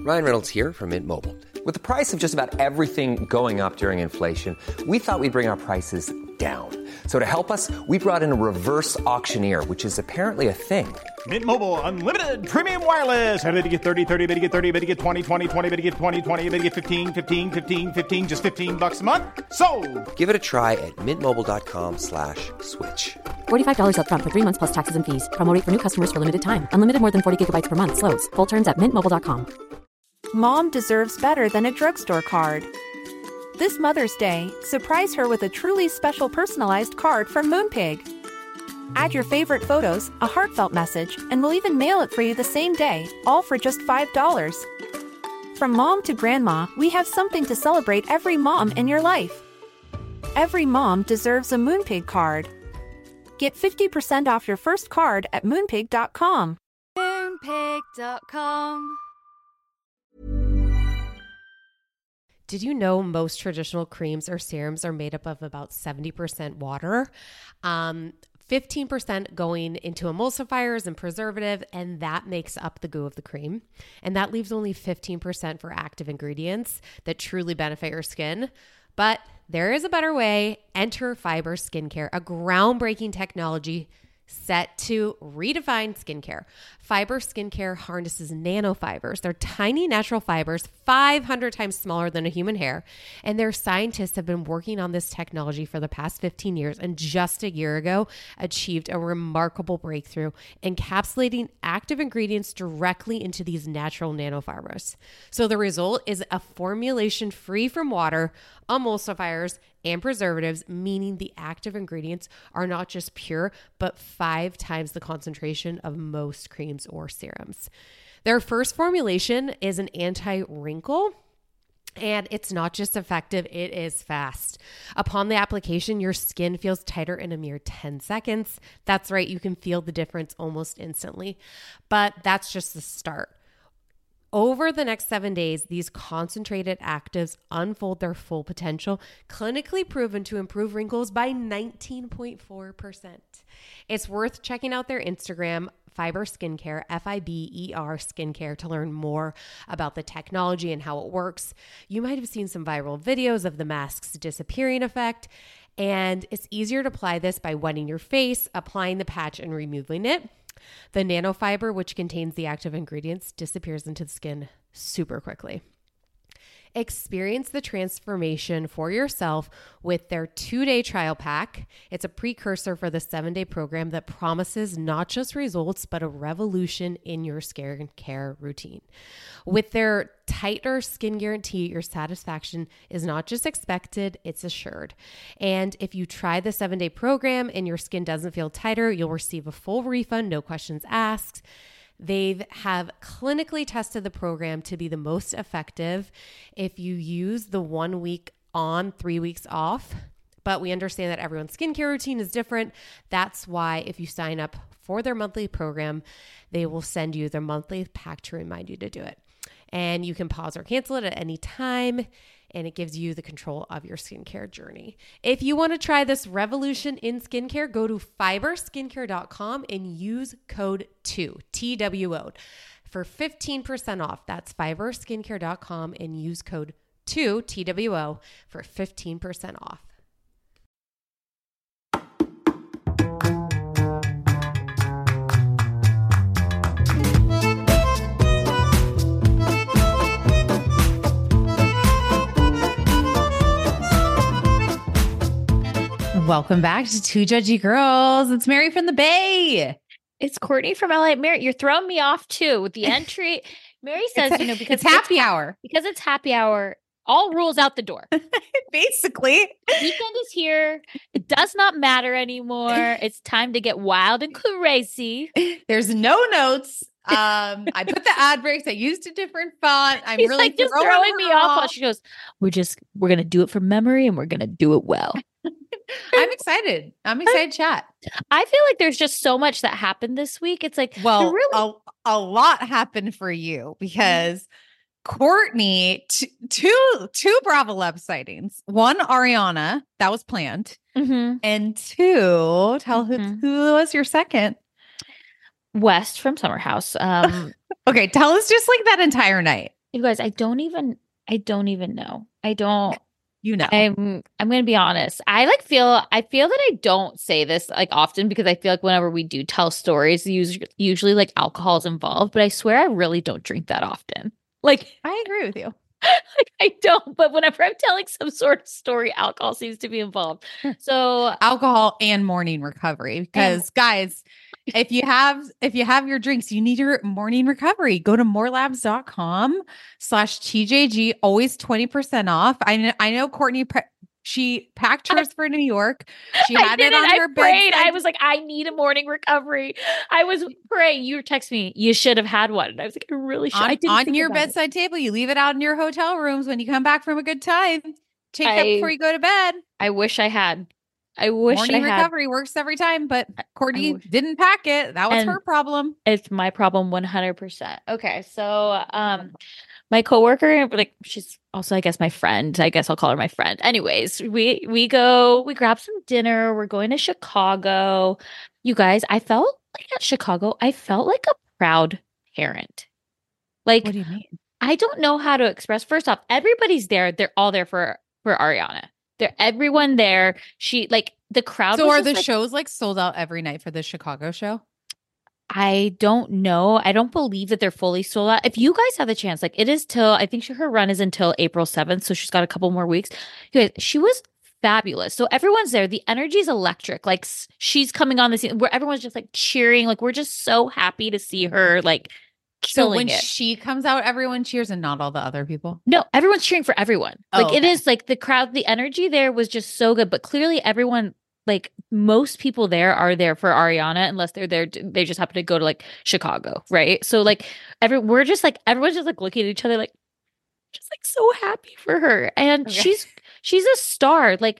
Ryan Reynolds here from Mint Mobile. With the price of just about everything going up during inflation, we thought we'd bring our prices down. So to help us, we brought in a reverse auctioneer, which is apparently a thing. Mint Mobile Unlimited Premium Wireless. How to get 30, 30, bit to get 30, bit to get 20, 20, 20, bit to get 20, 20, bit to get 15, 15, 15, 15, just $15 a month? Sold! Give it a try at mintmobile.com/switch. $45 up front for 3 months plus taxes and fees. Promo rate for new customers for limited time. Unlimited more than 40 gigabytes per month. Slows full terms at mintmobile.com. Mom deserves better than a drugstore card. This Mother's Day, surprise her with a truly special personalized card from Moonpig. Add your favorite photos, a heartfelt message, and we'll even mail it for you the same day, all for just $5. From mom to grandma, we have something to celebrate every mom in your life. Every mom deserves a Moonpig card. Get 50% off your first card at moonpig.com. Moonpig.com. Did you know most traditional creams or serums are made up of about 70% water? 15% going into emulsifiers and preservative, and that makes up the goo of the cream. And that leaves only 15% for active ingredients that truly benefit your skin. But there is a better way. Enter Fiber Skincare, a groundbreaking technology set to redefine skincare. Fiber Skincare harnesses nanofibers. They're tiny natural fibers, 500 times smaller than a human hair. And their scientists have been working on this technology for the past 15 years, and just a year ago achieved a remarkable breakthrough, encapsulating active ingredients directly into these natural nanofibers. So the result is a formulation free from water, emulsifiers, and preservatives, meaning the active ingredients are not just pure, but 5 times the concentration of most creams or serums. Their first formulation is an anti-wrinkle, and it's not just effective, it is fast. Upon the application, your skin feels tighter in a mere 10 seconds. That's right, you can feel the difference almost instantly. But that's just the start. Over the next 7 days, these concentrated actives unfold their full potential, clinically proven to improve wrinkles by 19.4%. It's worth checking out their Instagram, Fiber Skincare, Fiber Skincare, to learn more about the technology and how it works. You might have seen some viral videos of the mask's disappearing effect, and it's easier to apply this by wetting your face, applying the patch, and removing it. The nanofiber, which contains the active ingredients, disappears into the skin super quickly. Experience the transformation for yourself with their 2-day trial pack. It's a precursor for the 7-day program that promises not just results, but a revolution in your skincare routine. With their tighter skin guarantee, your satisfaction is not just expected, it's assured. And if you try the 7-day program and your skin doesn't feel tighter, you'll receive a full refund, no questions asked. They have clinically tested the program to be the most effective if you use the 1 week on, 3 weeks off. But we understand that everyone's skincare routine is different. That's why if you sign up for their monthly program, they will send you their monthly pack to remind you to do it. And you can pause or cancel it at any time, and it gives you the control of your skincare journey. If you want to try this revolution in skincare, go to fiberskincare.com and use code 2, TWO, for 15% off. That's fiberskincare.com and use code 2, TWO, for 15% off. Welcome back to Two Judgy Girls. It's Mary from the Bay. It's Courtney from LA. Mary, you're throwing me off too with the entry. Mary says, because it's happy hour. Because it's happy hour, all rules out the door. Basically. Weekend is here. It does not matter anymore. It's time to get wild and crazy. There's no notes. I put the ad breaks. I used a different font. I'm She's really like just throwing me off. She goes, we're going to do it from memory and we're going to do it well. I'm excited. I'm excited to chat. I feel like there's just so much that happened this week. It's like, well, a lot happened for you because Courtney, two Bravo Love sightings. One, Ariana, that was planned. Mm-hmm. And two, tell who was your second? West from Summer House. Okay, tell us just like that entire night. You guys, I don't even know. You know. I'm gonna be honest. I feel that I don't say this like often because I feel like whenever we do tell stories, usually like alcohol is involved, but I swear I really don't drink that often. Like I agree with you. like I don't, but whenever I'm telling some sort of story, alcohol seems to be involved. So Alcohol and morning recovery. Because guys, if you have your drinks, you need your morning recovery. Go to morelabs.com/TJG, always 20% off. I know Courtney, she packed hers for New York. She had it on her prayed. bedside. I was like, I need a morning recovery. I was praying. You text me, you should have had one. And I was like, I really should. I didn't on think your about it. bedside table. You leave it out in your hotel rooms when you come back from a good time. Take that before you go to bed. I wish I had. I wish morning I had. recovery works every time, but Courtney didn't pack it. That was her problem. It's my problem 100%. Okay, so my coworker, like she's also I guess my friend. I guess I'll call her my friend. Anyways, we grab some dinner. We're going to Chicago. You guys, I felt like at Chicago, I felt like a proud parent. Like, what do you mean? I don't know how to express. First off, everybody's there. They're all there for Ariana. Everyone there. She like the crowd. So was are the like, shows like sold out every night for the Chicago show? I don't know. I don't believe that they're fully sold out. If you guys have the chance, like it is till I think her run is until April 7th, so she's got a couple more weeks. She was fabulous. So everyone's there. The energy is electric. Like she's coming on the scene where everyone's just like cheering. Like we're just so happy to see her. Like. So when she comes out, everyone cheers and not all the other people? No, everyone's cheering for everyone. Like okay. It is like the crowd, the energy there was just so good. But clearly everyone, like most people there are there for Ariana unless they're there. They just happen to go to like Chicago. Right. So like everyone's just like looking at each other like just like so happy for her. And she's a star. Like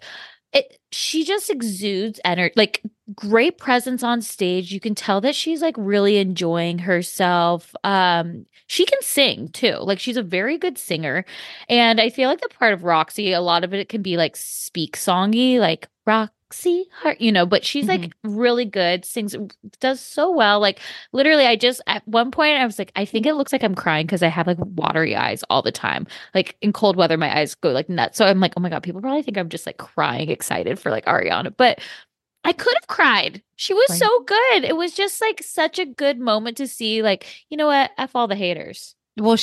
she just exudes energy, like great presence on stage. You can tell that she's like really enjoying herself. She can sing too. Like she's a very good singer. And I feel like the part of Roxy, a lot of it can be like speak songy, like Roxy Hart, but she's like really good, sings, does so well. Like literally at one point I was like, I think it looks like I'm crying because I have like watery eyes all the time. Like in cold weather, my eyes go like nuts. So I'm like, oh my God, people probably think I'm just like crying excited for like Ariana, but I could have cried. She was so good. It was just like such a good moment to see like, you know what? F all the haters. Well,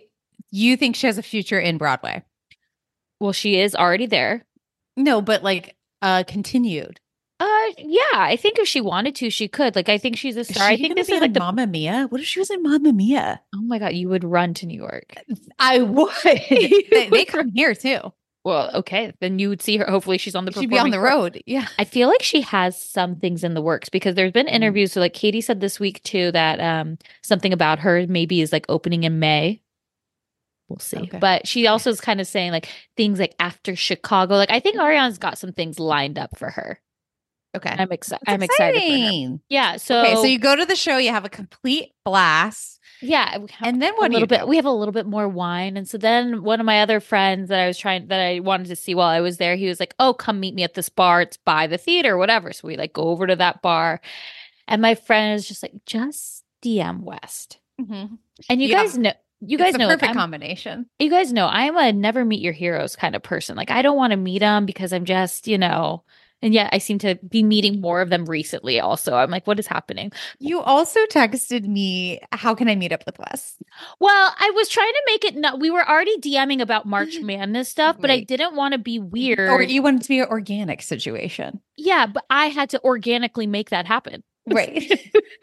you think she has a future in Broadway? Well, she is already there. No, but like continued. Yeah, I think if she wanted to, she could. Like, I think she's a star. I think this is like Mamma Mia. What if she was in Mamma Mia? Oh my God, you would run to New York. I would. they come here too. Well, okay, then you would see her. Hopefully, she's on the. She'd be on the road. Yeah, I feel like she has some things in the works because there's been interviews. So, like Katie said this week too that something about her maybe is like opening in May. We'll see. Okay. But she also is kind of saying like things like after Chicago. Like I think Ariana's got some things lined up for her. Okay. I'm excited for her. Yeah. So you go to the show, you have a complete blast. Yeah. And then what do you do? We have a little bit more wine. And so then one of my other friends that I wanted to see while I was there, he was like, oh, come meet me at this bar. It's by the theater, whatever. So we like go over to that bar. And my friend is just like, just DM West. Mm-hmm. And you guys know. You guys know, perfect combination. You guys know I'm a never meet your heroes kind of person. Like I don't want to meet them because I'm just, and yet I seem to be meeting more of them recently also. I'm like, what is happening? You also texted me, how can I meet up with Wes? Well, I was trying to make it we were already DMing about March Madness stuff, but I didn't want to be weird. Or you wanted to be an organic situation. Yeah, but I had to organically make that happen. Right.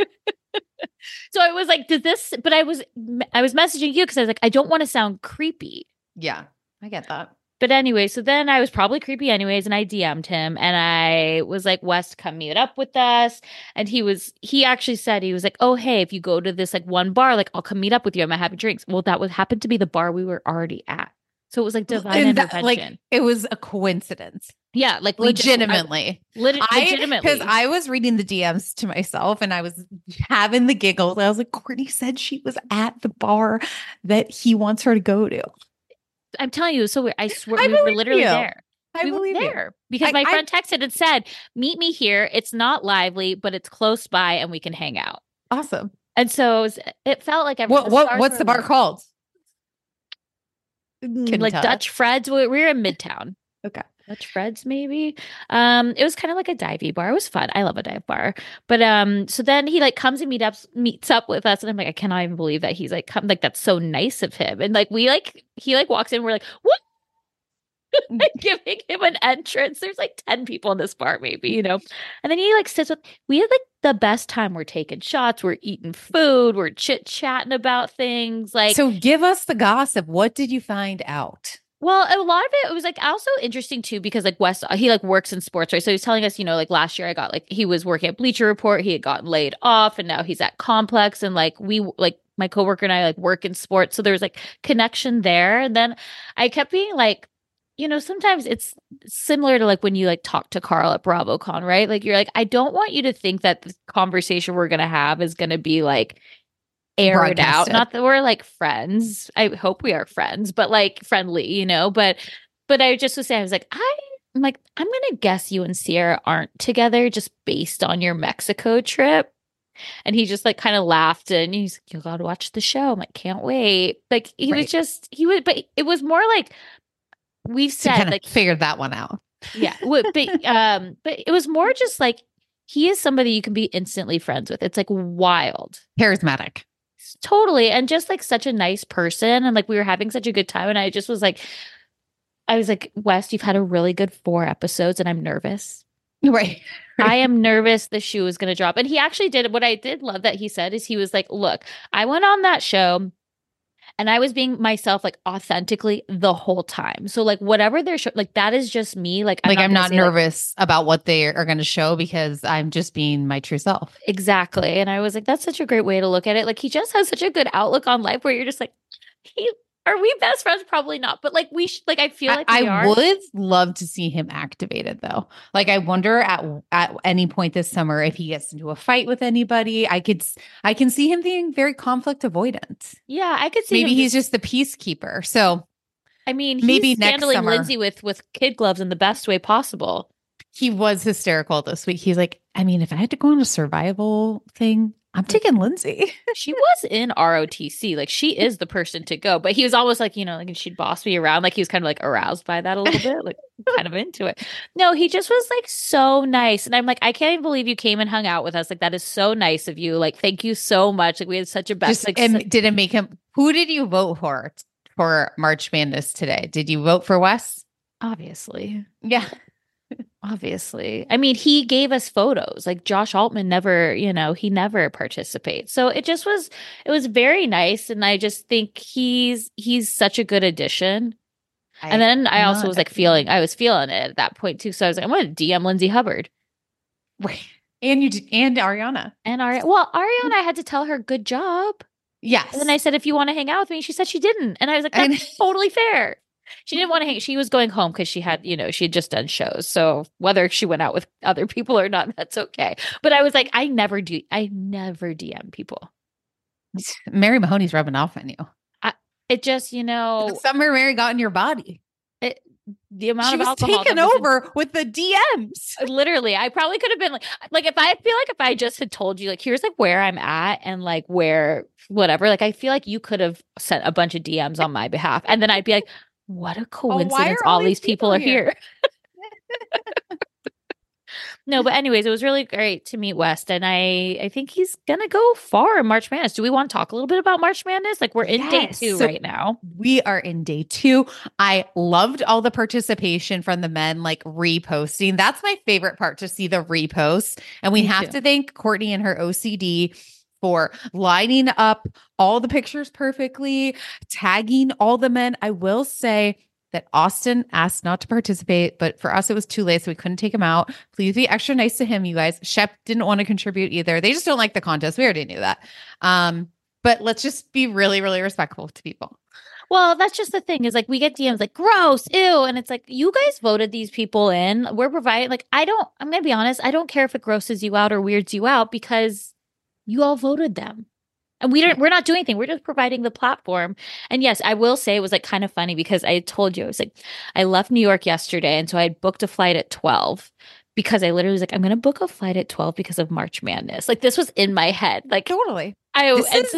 So I was like, but I was messaging you because I was like, I don't want to sound creepy. Yeah, I get that. But anyway, so then I was probably creepy anyways, and I DM'd him and I was like, West, come meet up with us. And he actually said, he was like, oh, hey, if you go to this like one bar, like I'll come meet up with you. I'm having drinks. Well, that happened to be the bar we were already at. So it was like divine intervention. Like it was a coincidence. Yeah, like legitimately. Legitimately. Because I was reading the DMs to myself and I was having the giggles. I was like, Courtney said she was at the bar that he wants her to go to. I'm telling you, so I swear we were literally there. I believe there because my friend texted and said, meet me here. It's not lively, but it's close by and we can hang out. Awesome. And so it felt like what's the bar called? like Dutch Fred's. We were in Midtown. Okay. Dutch Fred's maybe. It was kind of like a divey bar. It was fun. I love a dive bar. But so then he like comes and meets up with us, and I'm like, I cannot even believe that he's like come, like that's so nice of him. And like he like walks in, we're like, what? Like, giving him an entrance. There's like 10 people in this bar, maybe, you know. And then he like sits with. We had like the best time. We're taking shots. We're eating food. We're chit chatting about things. Like, so give us the gossip. What did you find out? well, a lot of it was like also interesting too, because like Wes, he like works in sports, right? So he's telling us, you know, like last year I got like he was working at Bleacher Report, he had gotten laid off, and now he's at Complex, and like we like my coworker and I like work in sports, so there's like connection there. And then I kept being like, you know, sometimes it's similar to like when you like talk to Carl at BravoCon, right? Like you're like, I don't want you to think that the conversation we're gonna have is gonna be like aired out. Not that we're like friends. I hope we are friends, but like friendly, you know. But I just was saying, I was like, I'm gonna guess you and Sierra aren't together just based on your Mexico trip. And he just like kind of laughed, and he's like, you gotta watch the show. I'm like, can't wait. Like he was just but it was more like we've said like figured that one out. Yeah. But it was more just like he is somebody you can be instantly friends with. It's like wild. Charismatic. Totally. And just like such a nice person. And like we were having such a good time. And I was like, Wes, you've had a really good 4 episodes and I'm nervous. Right. I am nervous the shoe is going to drop. And he actually did. What I did love that he said is he was like, look, I went on that show and I was being myself like authentically the whole time. So like whatever they're like, that is just me. Like I'm not nervous about what they are going to show because I'm just being my true self. Exactly. And I was like, that's such a great way to look at it. Like he just has such a good outlook on life where you're just like, are we best friends? Probably not. But like like I feel like I would love to see him activated though. Like I wonder at any point this summer if he gets into a fight with anybody. I can see him being very conflict avoidant. Yeah, I could see maybe he's just the peacekeeper. So I mean, maybe he's next handling summer, Lindsay with kid gloves in the best way possible. He was hysterical this week. He's like, I mean, if I had to go on a survival thing, I'm taking Lindsay. She was in ROTC. Like she is the person to go. But he was almost like, you know, like she'd boss me around. Like he was kind of like aroused by that a little bit, like kind of into it. No, he just was like so nice. And I'm like, I can't even believe you came and hung out with us. Like that is so nice of you. Like, thank you so much. Like we had such a best. And did it make him? Who did you vote for March Madness today? Did you vote for Wes? Obviously. Yeah. Obviously. I mean, he gave us photos. Like Josh Altman never, you know, he never participates. So it was very nice. And I just think he's such a good addition. And then I also was like I was feeling it at that point too. So I was like, I'm going to DM Lindsay Hubbard. Right. And Ariana. Well, Ariana, I had to tell her good job. Yes. And then I said, if you want to hang out with me, she said she didn't. And I was like, that's totally fair. She didn't want to hang. She was going home because she had just done shows. So whether she went out with other people or not, that's okay. But I was like, I never DM people. Mary Mahoney's rubbing off on you. It just, you know, the summer Mary got in your body. The amount she of was alcohol taken over with the DMs. Literally, I probably could have been like if I just had told you like here's like where I'm at and like where whatever, like I feel like you could have sent a bunch of DMs on my behalf, and then I'd be like, what a coincidence! All these people are here. No, but anyways, it was really great to meet West, and I think he's gonna go far in March Madness. Do we want to talk a little bit about March Madness? Like we're in day 2 right now. We are in day 2. I loved all the participation from the men, like reposting. That's my favorite part, to see the reposts. And we have to thank Courtney and her OCD for lining up all the pictures perfectly, tagging all the men. I will say that Austin asked not to participate, but for us, it was too late, so we couldn't take him out. Please be extra nice to him, you guys. Shep didn't want to contribute either. They just don't like the contest. We already knew that. But let's just be really, really respectful to people. Well, that's just the thing is like we get DMs like gross, ew. And it's like, you guys voted these people in. We're providing, like, I'm going to be honest. I don't care if it grosses you out or weirds you out because you all voted them. And we're not doing anything. We're just providing the platform. And yes, I will say it was like kind of funny because I told you, I was like, I left New York yesterday. And so I booked a flight at 12 because I literally was like, I'm going to book a flight at 12 because of March Madness. Like this was in my head. Like totally.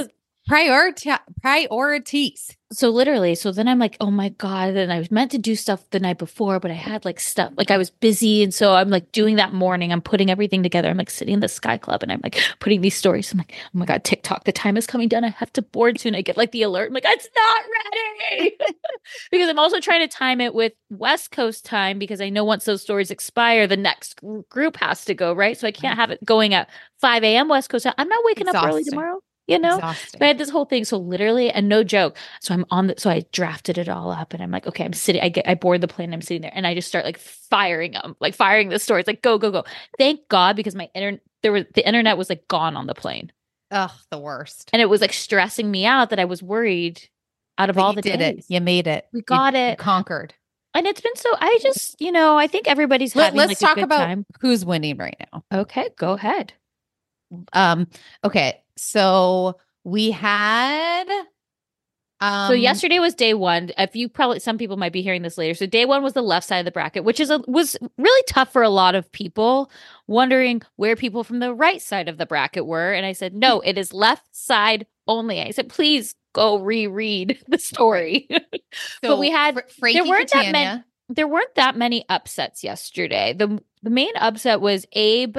Priorities. So literally, so then I'm like, oh my God. And I was meant to do stuff the night before, but I had like stuff, like I was busy. And so I'm like doing that morning, I'm putting everything together. I'm like sitting in the Sky Club and I'm like putting these stories. I'm like, oh my God, TikTok, the time is coming down. I have to board soon. I get like the alert. I'm like, it's not ready. Because I'm also trying to time it with West Coast time because I know once those stories expire, the next group has to go, right? So I can't have it going at 5 a.m. West Coast time. I'm not waking up early tomorrow. You know, Exhausting. so I had this whole thing. So literally, and no joke. So I'm on so I drafted it all up and I'm like, okay, I'm sitting, I board the plane and I'm sitting there and I just start like firing them, like firing the stories, like go, go, go. Thank God, because the internet was like gone on the plane. Ugh, the worst. And it was like stressing me out that I was worried out of all the did days. it. You made it. We got You it. conquered. And it's been so, I just, I think everybody's having Let's like talk a good about time. who's winning right now. Okay, go ahead. Okay. So we had So yesterday was day one. Some people might be hearing this later. So day one was the left side of the bracket, which was really tough for a lot of people, wondering where people from the right side of the bracket were. And I said, no, it is left side only. I said, please go reread the story. But we had Frankie there weren't that many upsets yesterday. The main upset was Abe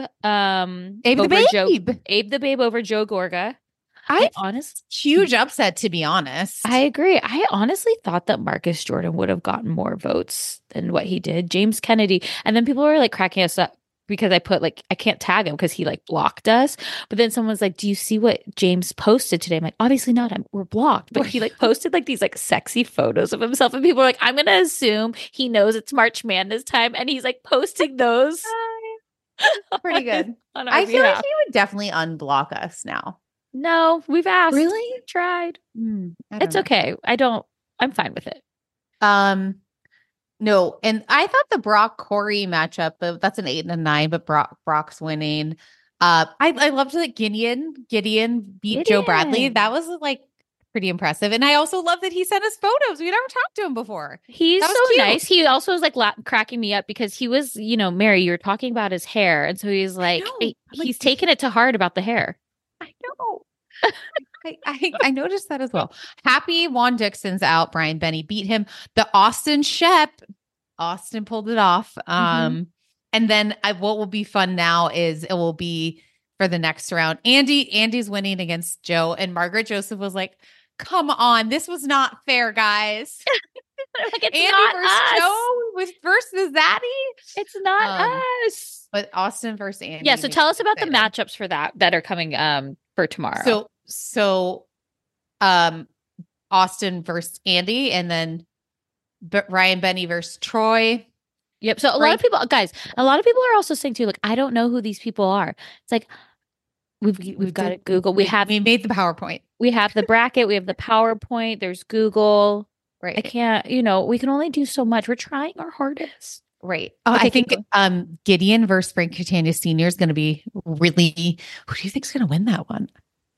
the Babe over Joe Gorga. Huge upset, to be honest. I agree. I honestly thought that Marcus Jordan would have gotten more votes than what he did. James Kennedy. And then people were like cracking us up because I put like, I can't tag him because he like blocked us. But then someone's like, do you see what James posted today? I'm like, obviously not. We're blocked. But he like posted like these like sexy photos of himself. And people are like, I'm going to assume he knows it's March Madness time. And he's like posting those. Pretty good. I feel like he would definitely unblock us now. No, we've asked. Really? We've tried. It's know. okay. I'm fine with it. No, and I thought the Brock Corey matchup, that's an 8 and a 9, but Brock's winning. I loved that Gideon beat Joe Bradley. That was like pretty impressive. And I also love that he sent us photos. We never talked to him before. He's so cute. nice. He also was like cracking me up because he was, Mary, you were talking about his hair. And so he's like, he's taking it to heart about the hair. I know. I noticed that as well. Happy Juan Dixon's out. Brian Benny beat him. The Austin pulled it off. And then what will be fun now is it will be for the next round. Andy's winning against Joe, and Margaret Joseph was like, come on, this was not fair, guys. Like, it's Andy not versus us. Joe versus Zaddy. It's not us. But Austin versus Andy. Yeah, so tell us about the matchups for that are coming for tomorrow. So Austin versus Andy, and then Ryan Benny versus Troy. Yep. So a lot of people are also saying too, like, I don't know who these people are. It's like we've got to Google. We made the PowerPoint. We have the bracket. We have the PowerPoint. There's Google. Right. I can't. We can only do so much. We're trying our hardest. Right. I think Gideon versus Frank Catania Sr. is going to be really. Who do you think is going to win that one?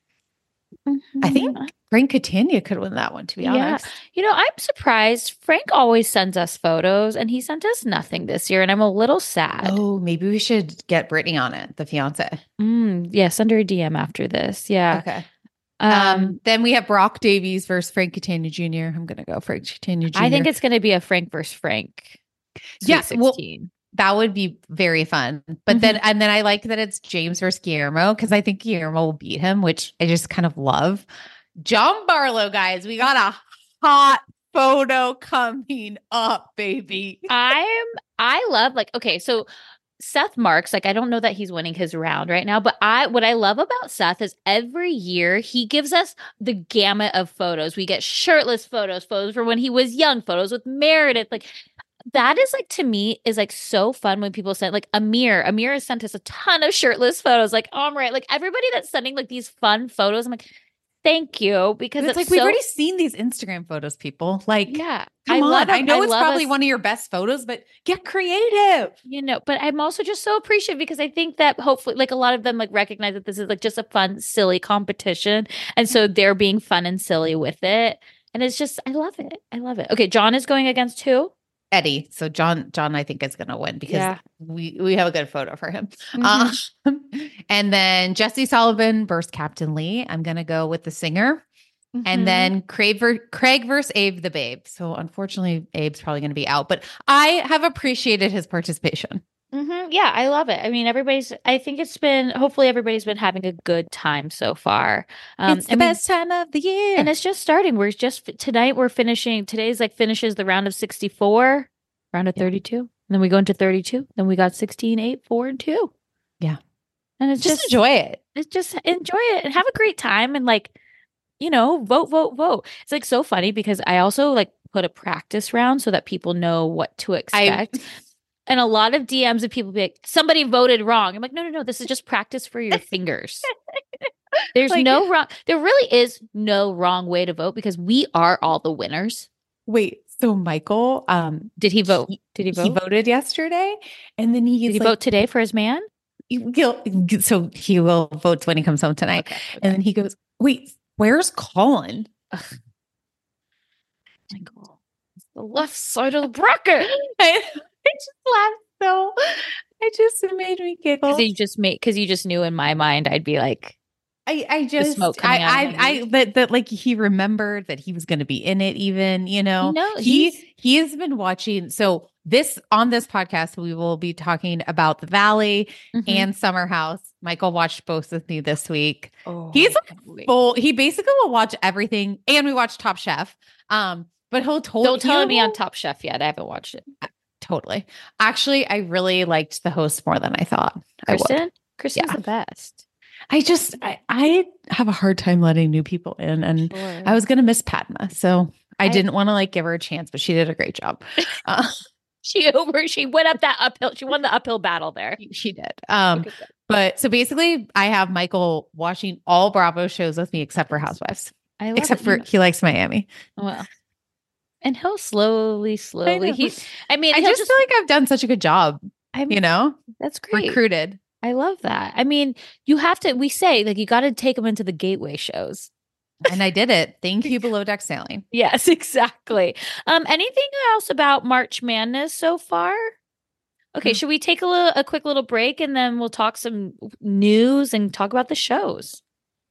I think Frank Catania could win that one, to be honest. I'm surprised. Frank always sends us photos, and he sent us nothing this year, and I'm a little sad. Oh, maybe we should get Brittany on it, the fiance. Yeah, send her a DM after this. Yeah. Okay. Then we have Brock Davies versus Frank Catania Jr. I'm going to go Frank Catania Jr. I think it's going to be a Frank versus Frank. Yeah, well, that would be very fun. But then I like that it's James versus Guillermo, because I think Guillermo will beat him, which I just kind of love. John Barlow, guys, we got a hot photo coming up, baby. I love, like, okay, so Seth Marks, like, I don't know that he's winning his round right now, but what I love about Seth is every year he gives us the gamut of photos. We get shirtless photos from when he was young, photos with Meredith, like. That is, like, to me, is like so fun when people send, like, Amir has sent us a ton of shirtless photos, like right, like everybody that's sending like these fun photos. I'm like, thank you, because it's like we've already seen these Instagram photos, people. Like, yeah, come on. I know it's probably one of your best photos, but get creative. But I'm also just so appreciative because I think that hopefully, like, a lot of them like recognize that this is like just a fun, silly competition, and so they're being fun and silly with it, and it's just I love it. Okay, John is going against who? Eddie. So John, I think is going to win because we have a good photo for him. And then Jesse Sullivan versus Captain Lee. I'm going to go with the singer. And then Craig versus Abe the Babe. So unfortunately, Abe's probably going to be out, but I have appreciated his participation. Yeah, I love it. I mean, hopefully everybody's been having a good time so far. It's the best time of the year. And it's just starting. Today's like finishes the round of 64, round of 32. And then we go into 32. Then we got 16, 8, 4, and 2. Yeah. And it's just enjoy it. It's just enjoy it and have a great time and like, vote. It's like so funny because I also like put a practice round so that people know what to expect. And a lot of DMs of people be like, somebody voted wrong. I'm like, no. This is just practice for your fingers. There's no wrong. There really is no wrong way to vote because we are all the winners. Wait, so Michael, did he vote? Did he vote? He voted yesterday. And then did he vote today for his man? So he will vote when he comes home tonight. Okay. And then he goes, wait, where's Colin? Michael, it's the left side of the bracket. I just laughed so. It just made me giggle. Because you just knew in my mind I'd be like, that like he remembered that he was going to be in it. Even No, he has been watching. So on this podcast we will be talking about The Valley and Summer House. Michael watched both with me this week. He's full. He basically will watch everything, and we watched Top Chef. But don't tell me on Top Chef yet. I haven't watched it. Totally. Actually, I really liked the host more than I thought. Kristen's the best. I have a hard time letting new people in, and I was going to miss Padma. So I didn't want to like give her a chance, but she did a great job. She went up that uphill. She won the uphill battle there. She did. But so basically I have Michael watching all Bravo shows with me, except for Housewives, he likes Miami. Well, and he'll slowly. I just feel like I've done such a good job. That's great. Recruited. I love that. I mean, we say like, you got to take them into the gateway shows. And I did it. Thank you, Below Deck Sailing. Yes, exactly. Anything else about March Madness so far? Okay, should we take a quick little break and then we'll talk some news and talk about the shows?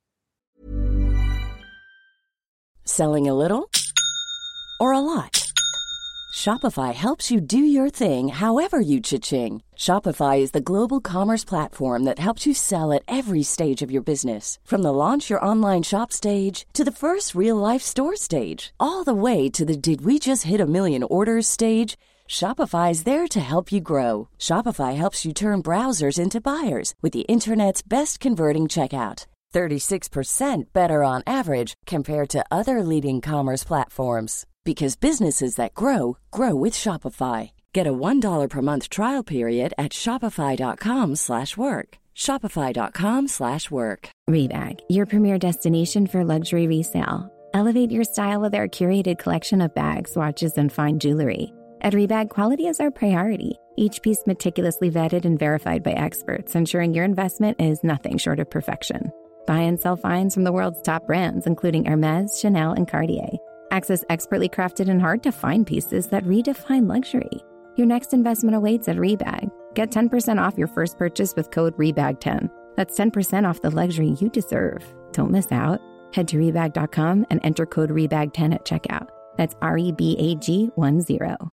Selling a little or a lot? Shopify helps you do your thing however you cha-ching. Shopify is the global commerce platform that helps you sell at every stage of your business. From the launch your online shop stage to the first real-life store stage, all the way to the did we just hit a million orders stage. Shopify's there to help you grow. Shopify helps you turn browsers into buyers with the internet's best converting checkout. 36% better on average compared to other leading commerce platforms. Because businesses that grow with Shopify. Get a $1 per month trial period at shopify.com/work. Shopify.com/work. Rebag, your premier destination for luxury resale. Elevate your style with our curated collection of bags, watches, and fine jewelry. At Rebag, quality is our priority. Each piece meticulously vetted and verified by experts, ensuring your investment is nothing short of perfection. Buy and sell finds from the world's top brands, including Hermes, Chanel, and Cartier. Access expertly crafted and hard-to-find pieces that redefine luxury. Your next investment awaits at Rebag. Get 10% off your first purchase with code REBAG10. That's 10% off the luxury you deserve. Don't miss out. Head to Rebag.com and enter code REBAG10 at checkout. That's REBAG10.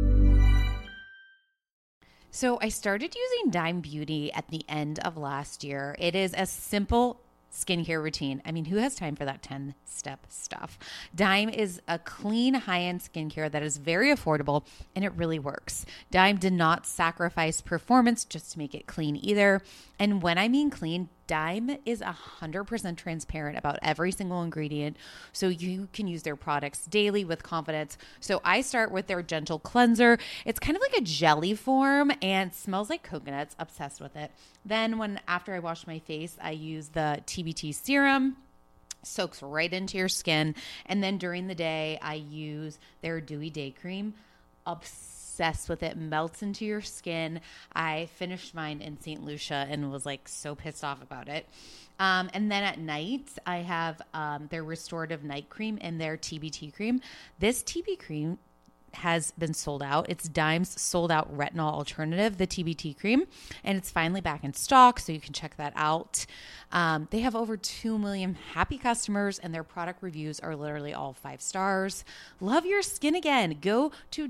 So I started using Dime Beauty at the end of last year. It is a simple skincare routine. I mean, who has time for that 10-step stuff? Dime is a clean, high-end skincare that is very affordable, and it really works. Dime did not sacrifice performance just to make it clean either. And when I mean clean, Dime is 100% transparent about every single ingredient, so you can use their products daily with confidence. So I start with their gentle cleanser. It's kind of like a jelly form and smells like coconuts. Obsessed with it. Then after I wash my face, I use the TBT serum. Soaks right into your skin. And then during the day, I use their Dewy Day Cream. Obsessed with it. Melts into your skin. I finished mine in St. Lucia and was like so pissed off about it. And then at night, I have their Restorative Night Cream and their TBT cream. This TB cream has been sold out. It's Dime's sold out retinol alternative, the TBT cream, and it's finally back in stock, so you can check that out. They have over 2 million happy customers, and their product reviews are literally all 5 stars. Love your skin again. Go to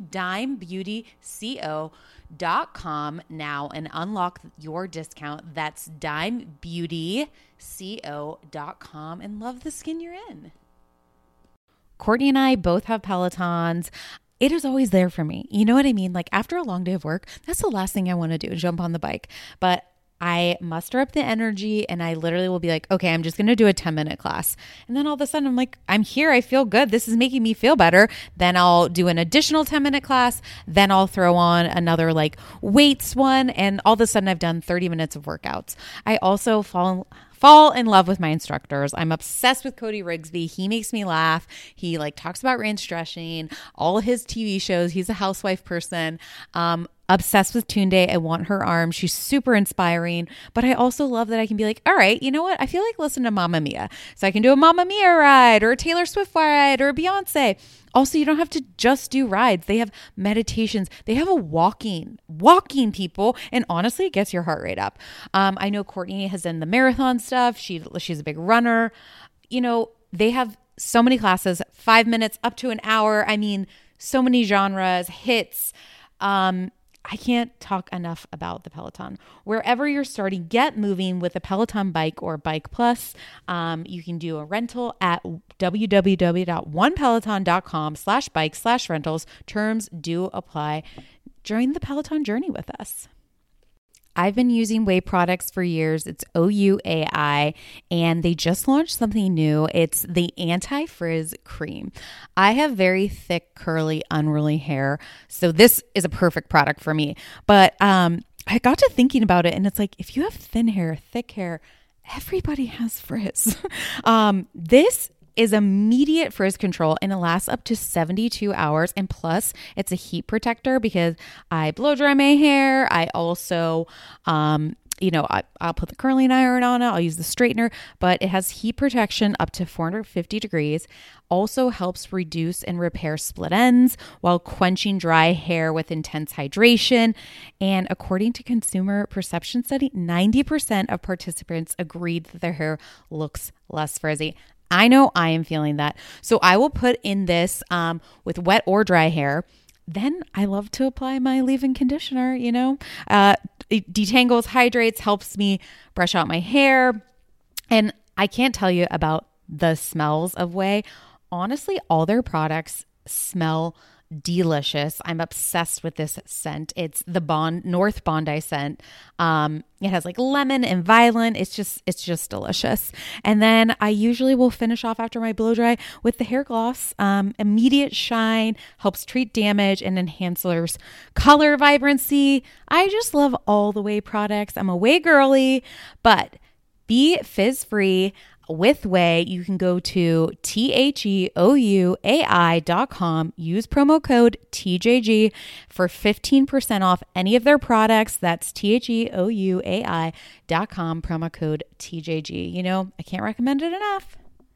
dimebeautyco.com now and unlock your discount. That's dimebeautyco.com, and love the skin you're in. Courtney and I both have Pelotons. It is always there for me. You know what I mean? Like after a long day of work, that's the last thing I want to do, jump on the bike. But I muster up the energy and I literally will be like, okay, I'm just going to do a 10-minute class. And then all of a sudden I'm like, I'm here. I feel good. This is making me feel better. Then I'll do an additional 10-minute class. Then I'll throw on another like weights one. And all of a sudden I've done 30 minutes of workouts. I also fall in love with my instructors. I'm obsessed with Cody Rigsby. He makes me laugh. He like talks about range stretching, all his TV shows. He's a housewife person. Obsessed with Tunde. I want her arm. She's super inspiring. But I also love that I can be like, all right, you know what? I feel like listening to Mamma Mia. So I can do a Mamma Mia ride or a Taylor Swift ride or a Beyonce. Also, you don't have to just do rides. They have meditations. They have a walking people. And honestly, it gets your heart rate up. I know Courtney has done the marathon stuff. She's a big runner. You know, they have so many classes, 5 minutes up to an hour. I mean, so many genres, hits. I can't talk enough about the Peloton. Wherever you're starting, get moving with a Peloton bike or Bike Plus. You can do a rental at www.onepeloton.com/bike/rentals. Terms do apply. Join the Peloton journey with us. I've been using Whey products for years. It's OUAI, and they just launched something new. It's the Anti-Frizz Cream. I have very thick, curly, unruly hair, so this is a perfect product for me. But I got to thinking about it, and it's like, if you have thin hair, thick hair, everybody has frizz. This is immediate frizz control, and it lasts up to 72 hours. And plus, it's a heat protector because I blow dry my hair. I also, I'll put the curling iron on it. I'll use the straightener, but it has heat protection up to 450 degrees. Also helps reduce and repair split ends while quenching dry hair with intense hydration. And according to Consumer Perception Study, 90% of participants agreed that their hair looks less frizzy. I know I am feeling that. So I will put in this with wet or dry hair. Then I love to apply my leave-in conditioner, It detangles, hydrates, helps me brush out my hair. And I can't tell you about the smells of Whey. Honestly, all their products smell delicious. I'm obsessed with this scent. It's the North Bondi scent. It has like lemon and violet. It's just delicious. And then I usually will finish off after my blow dry with the hair gloss. Immediate shine, helps treat damage, and enhances color vibrancy. I just love all the Whey products. I'm a Whey girly, but be fizz free. With Whey, you can go to theouai.com, use promo code TJG for 15% off any of their products. That's theouai.com, promo code TJG. I can't recommend it enough.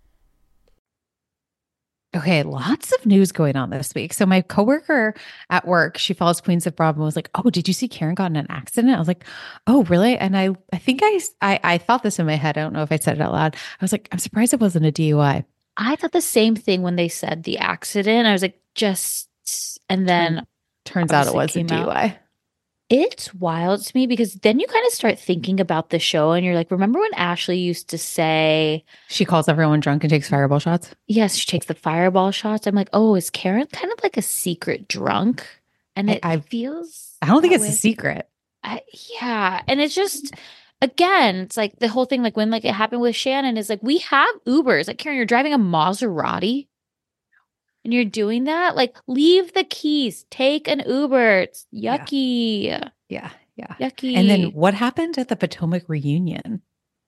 Okay, lots of news going on this week. So my coworker at work, she follows Queens of Bravo, was like, "Oh, did you see Karen got in an accident?" I was like, "Oh, really?" And I think I thought this in my head. I don't know if I said it out loud. I was like, "I'm surprised it wasn't a DUI." I thought the same thing when they said the accident. I was like, and then turns out it was a DUI. It's wild to me because then you kind of start thinking about the show and you're like, remember when Ashley used to say she calls everyone drunk and takes fireball shots? Yes, she takes the fireball shots. I'm like, oh, is Karen kind of like a secret drunk? And I don't think it's a secret. Yeah. And it's just, again, it's like the whole thing, like when like it happened with Shannon is like, we have Ubers. Like, Karen, you're driving a Maserati and you're doing that? Like, leave the keys, take an Uber. It's yucky. Yeah. Yucky. And then what happened at the Potomac reunion?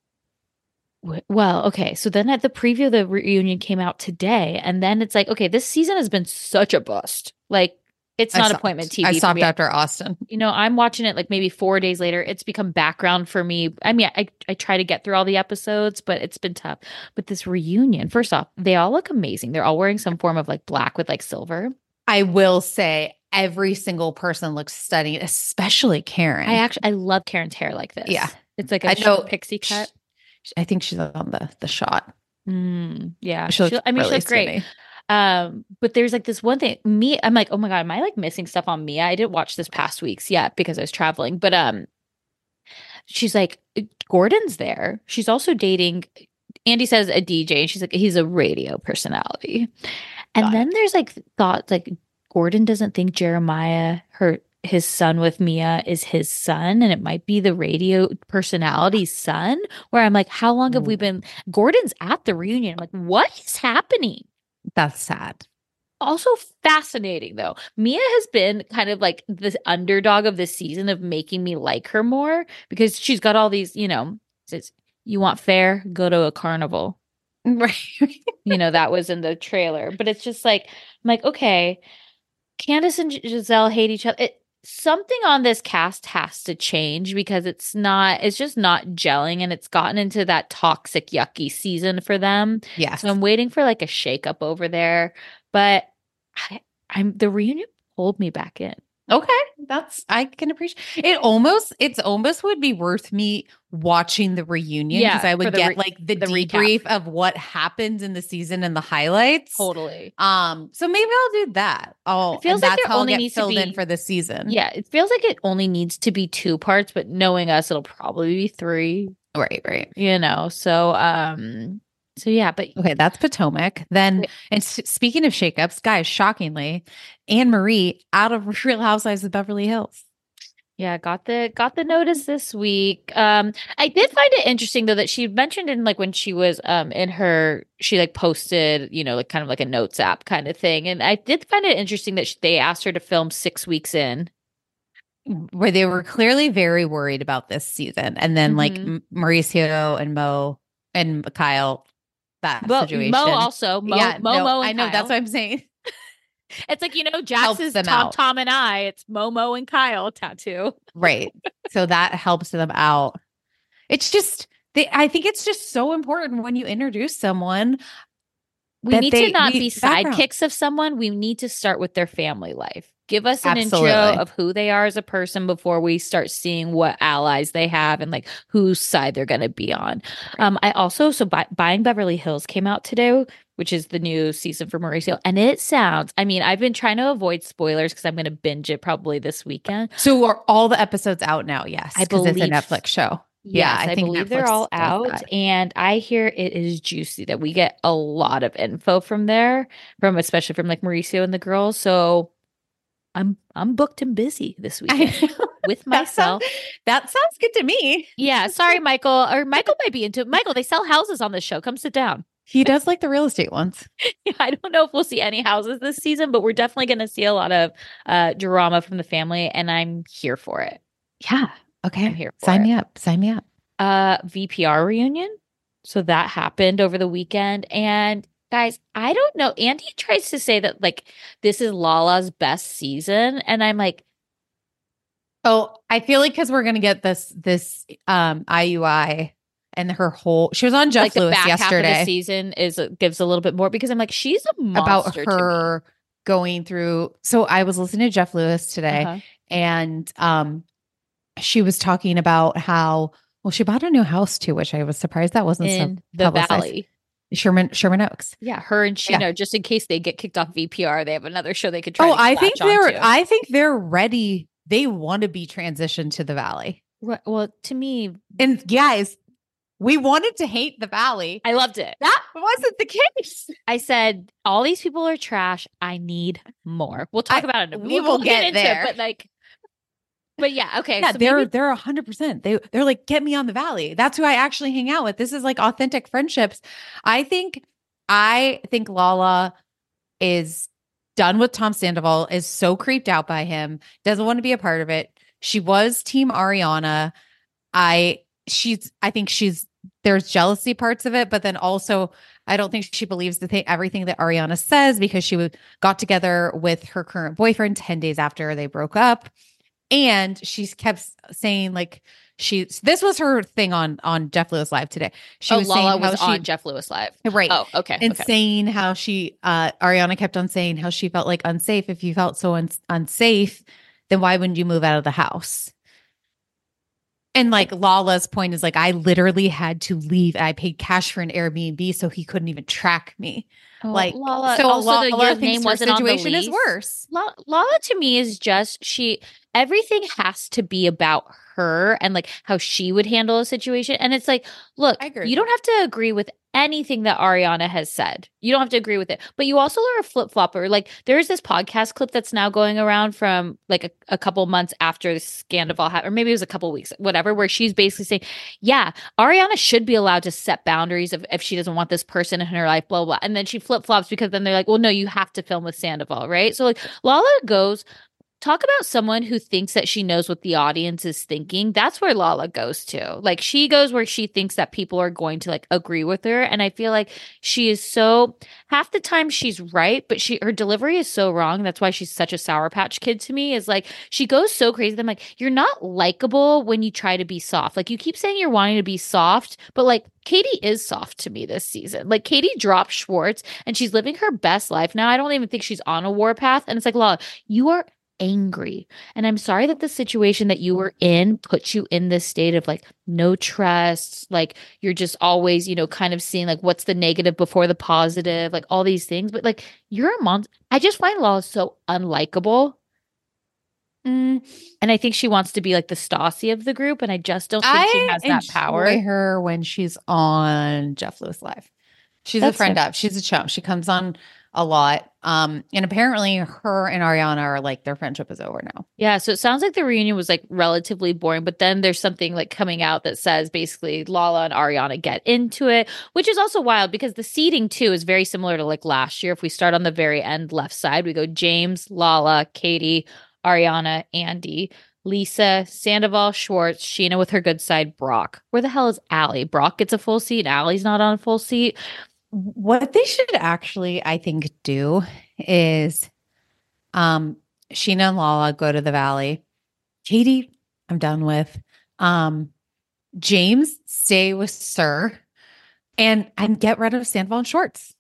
Well, okay. So then at the preview, the reunion came out today. And then it's like, okay, this season has been such a bust. Like, it's not appointment TV. I stopped after Austin. I'm watching it like maybe 4 days later. It's become background for me. I mean, I try to get through all the episodes, but it's been tough. But this reunion, first off, they all look amazing. They're all wearing some form of like black with like silver. I will say every single person looks stunning, especially Karen. I love Karen's hair like this. Yeah. It's like a short pixie cut. I think she's on the shot. Yeah. She she looks great. But there's like this one thing, I'm like, oh my God, am I like missing stuff on Mia? I didn't watch this past weeks yet because I was traveling, but she's like, Gordon's there. She's also dating, Andy says, a DJ, and she's like, he's a radio personality. And then there's like thoughts like Gordon doesn't think Jeremiah, his son with Mia, is his son, and it might be the radio personality's son. Where I'm like, how long have we been? Gordon's at the reunion. I'm like, what is happening? That's sad. Also fascinating though. Mia has been kind of like this underdog of this season of making me like her more because she's got all these, says, you want fair, go to a carnival. Right. That was in the trailer. But it's just like, I'm like, okay, Candace and Giselle hate each other. Something on this cast has to change because it's just not gelling, and it's gotten into that toxic, yucky season for them. Yeah. So I'm waiting for like a shakeup over there. But the reunion pulled me back in. Okay. I can appreciate it's almost would be worth me watching the reunion because I would get like the debrief of what happened in the season and the highlights. Totally. So maybe I'll do that. It feels like that's how I'll get filled in for the season. Yeah. It feels like it only needs to be 2 parts, but knowing us, it'll probably be 3. Right. So yeah, but okay, that's Potomac. Then, and speaking of shakeups, guys, shockingly, Anne-Marie out of Real Housewives of Beverly Hills. Yeah, got the notice this week. I did find it interesting though that she mentioned in like when she was she like posted, like kind of like a notes app kind of thing, and I did find it interesting that they asked her to film 6 weeks in. Where they were clearly very worried about this season, and then like Mauricio and Mo and Kyle. Situation. Mo also. Mo and I know. Kyle. That's what I'm saying. It's like, Jax is Tom and I. It's Momo and Kyle tattoo. Right. So that helps them out. It's just, I think it's just so important when you introduce someone. We need to not be sidekicks of someone. We need to start with their family life. Give us an intro of who they are as a person before we start seeing what allies they have and like whose side they're going to be on. I also, Buying Beverly Hills came out today, which is the new season for Mauricio. And it sounds, I've been trying to avoid spoilers because I'm going to binge it probably this weekend. So are all the episodes out now? Yes. I believe it's a Netflix show. Yes, I believe Netflix, they're all out, and I hear it is juicy that we get a lot of info from there, especially from like Mauricio and the girls. So I'm booked and busy this weekend with myself. That sounds good to me. Yeah, sorry, Michael. Or Michael might be into it. Michael, they sell houses on this show. Come sit down. He does like the real estate ones. I don't know if we'll see any houses this season, but we're definitely going to see a lot of drama from the family, and I'm here for it. Yeah. Okay. I'm here for Sign it. me up. Sign me up. VPR reunion. So that happened over the weekend, and guys, I don't know. Andy tries to say that like this is Lala's best season, and I'm like, oh, I feel like because we're gonna get this IUI and her whole. She was on Jeff Lewis back yesterday. Half of the season gives a little bit more because I'm like, she's a monster about her going through. So I was listening to Jeff Lewis today, and she was talking about how she bought a new house too, which I was surprised that wasn't in so the Valley. Sherman Oaks. Yeah, her and Sheena, just in case they get kicked off VPR, they have another show they could try. I think they're ready. They want to be transitioned to the Valley. Right. Well, to me, and guys, we wanted to hate the Valley. I loved it. That wasn't the case. I said, all these people are trash. I need more. We'll talk about it. We will get into there. It, but yeah, okay. Yeah, so they're 100%. They're like, get me on the Valley. That's who I actually hang out with. This is like authentic friendships. I think Lala is done with Tom Sandoval, is so creeped out by him, doesn't want to be a part of it. She was team Ariana. I think there's jealousy parts of it, but then also I don't think she believes everything that Ariana says because she got together with her current boyfriend 10 days after they broke up. And she's kept saying like this was her thing on Jeff Lewis Live today. She was Lala saying how was on Jeff Lewis Live. Right. Oh, okay. And saying how Ariana kept on saying how she felt like unsafe. If you felt so unsafe, then why wouldn't you move out of the house? And like Lala's point is like, I literally had to leave. I paid cash for an Airbnb so he couldn't even track me. Oh, like Lala, so also Lala your thinks name her wasn't on the situation is lease. worse. Lala to me is just everything has to be about her and like how she would handle a situation. And it's like, look, you don't have to agree with anything that Ariana has said. You don't have to agree with it, but you also are a flip-flopper. Like there's this podcast clip that's now going around from like a couple months after the Scandival happened, or maybe it was a couple weeks, whatever, where she's basically saying, yeah, Ariana should be allowed to set boundaries if she doesn't want this person in her life, blah, blah. And then she flip-flops because then they're like, well, no, you have to film with Sandoval, right? So like Lala goes, talk about someone who thinks that she knows what the audience is thinking. That's where Lala goes to. Like she goes where she thinks that people are going to like agree with her. And I feel like she is half the time she's right, but her delivery is so wrong. That's why she's such a Sour Patch Kid to me, is like she goes so crazy. I'm like, you're not likable when you try to be soft. Like you keep saying you're wanting to be soft, but like Katie is soft to me this season. Like Katie dropped Schwartz and she's living her best life now. I don't even think she's on a warpath. And it's like, Lala, you are angry. And I'm sorry that the situation that you were in put you in this state of like no trust. Like you're just always, kind of seeing like what's the negative before the positive, like all these things. But like you're a monster. I just find Lala so unlikable. And I think she wants to be like the Stassi of the group. And I just don't think she has that power. I enjoy her when she's on Jeff Lewis Live. She's a friend of. She's a chump. She comes on a lot. And apparently her and Ariana are like, their friendship is over now. Yeah. So it sounds like the reunion was like relatively boring, but then there's something like coming out that says basically Lala and Ariana get into it, which is also wild because the seating too is very similar to like last year. If we start on the very end left side, we go James, Lala, Katie, Ariana, Andy, Lisa, Sandoval, Schwartz, Sheena with her good side, Brock. Where the hell is Allie? Brock gets a full seat. Allie's not on a full seat. What they should actually, I think, do is Sheena and Lala go to the Valley. Katie, I'm done with. James, stay with Sir. And get rid of Sandoval and Schwartz.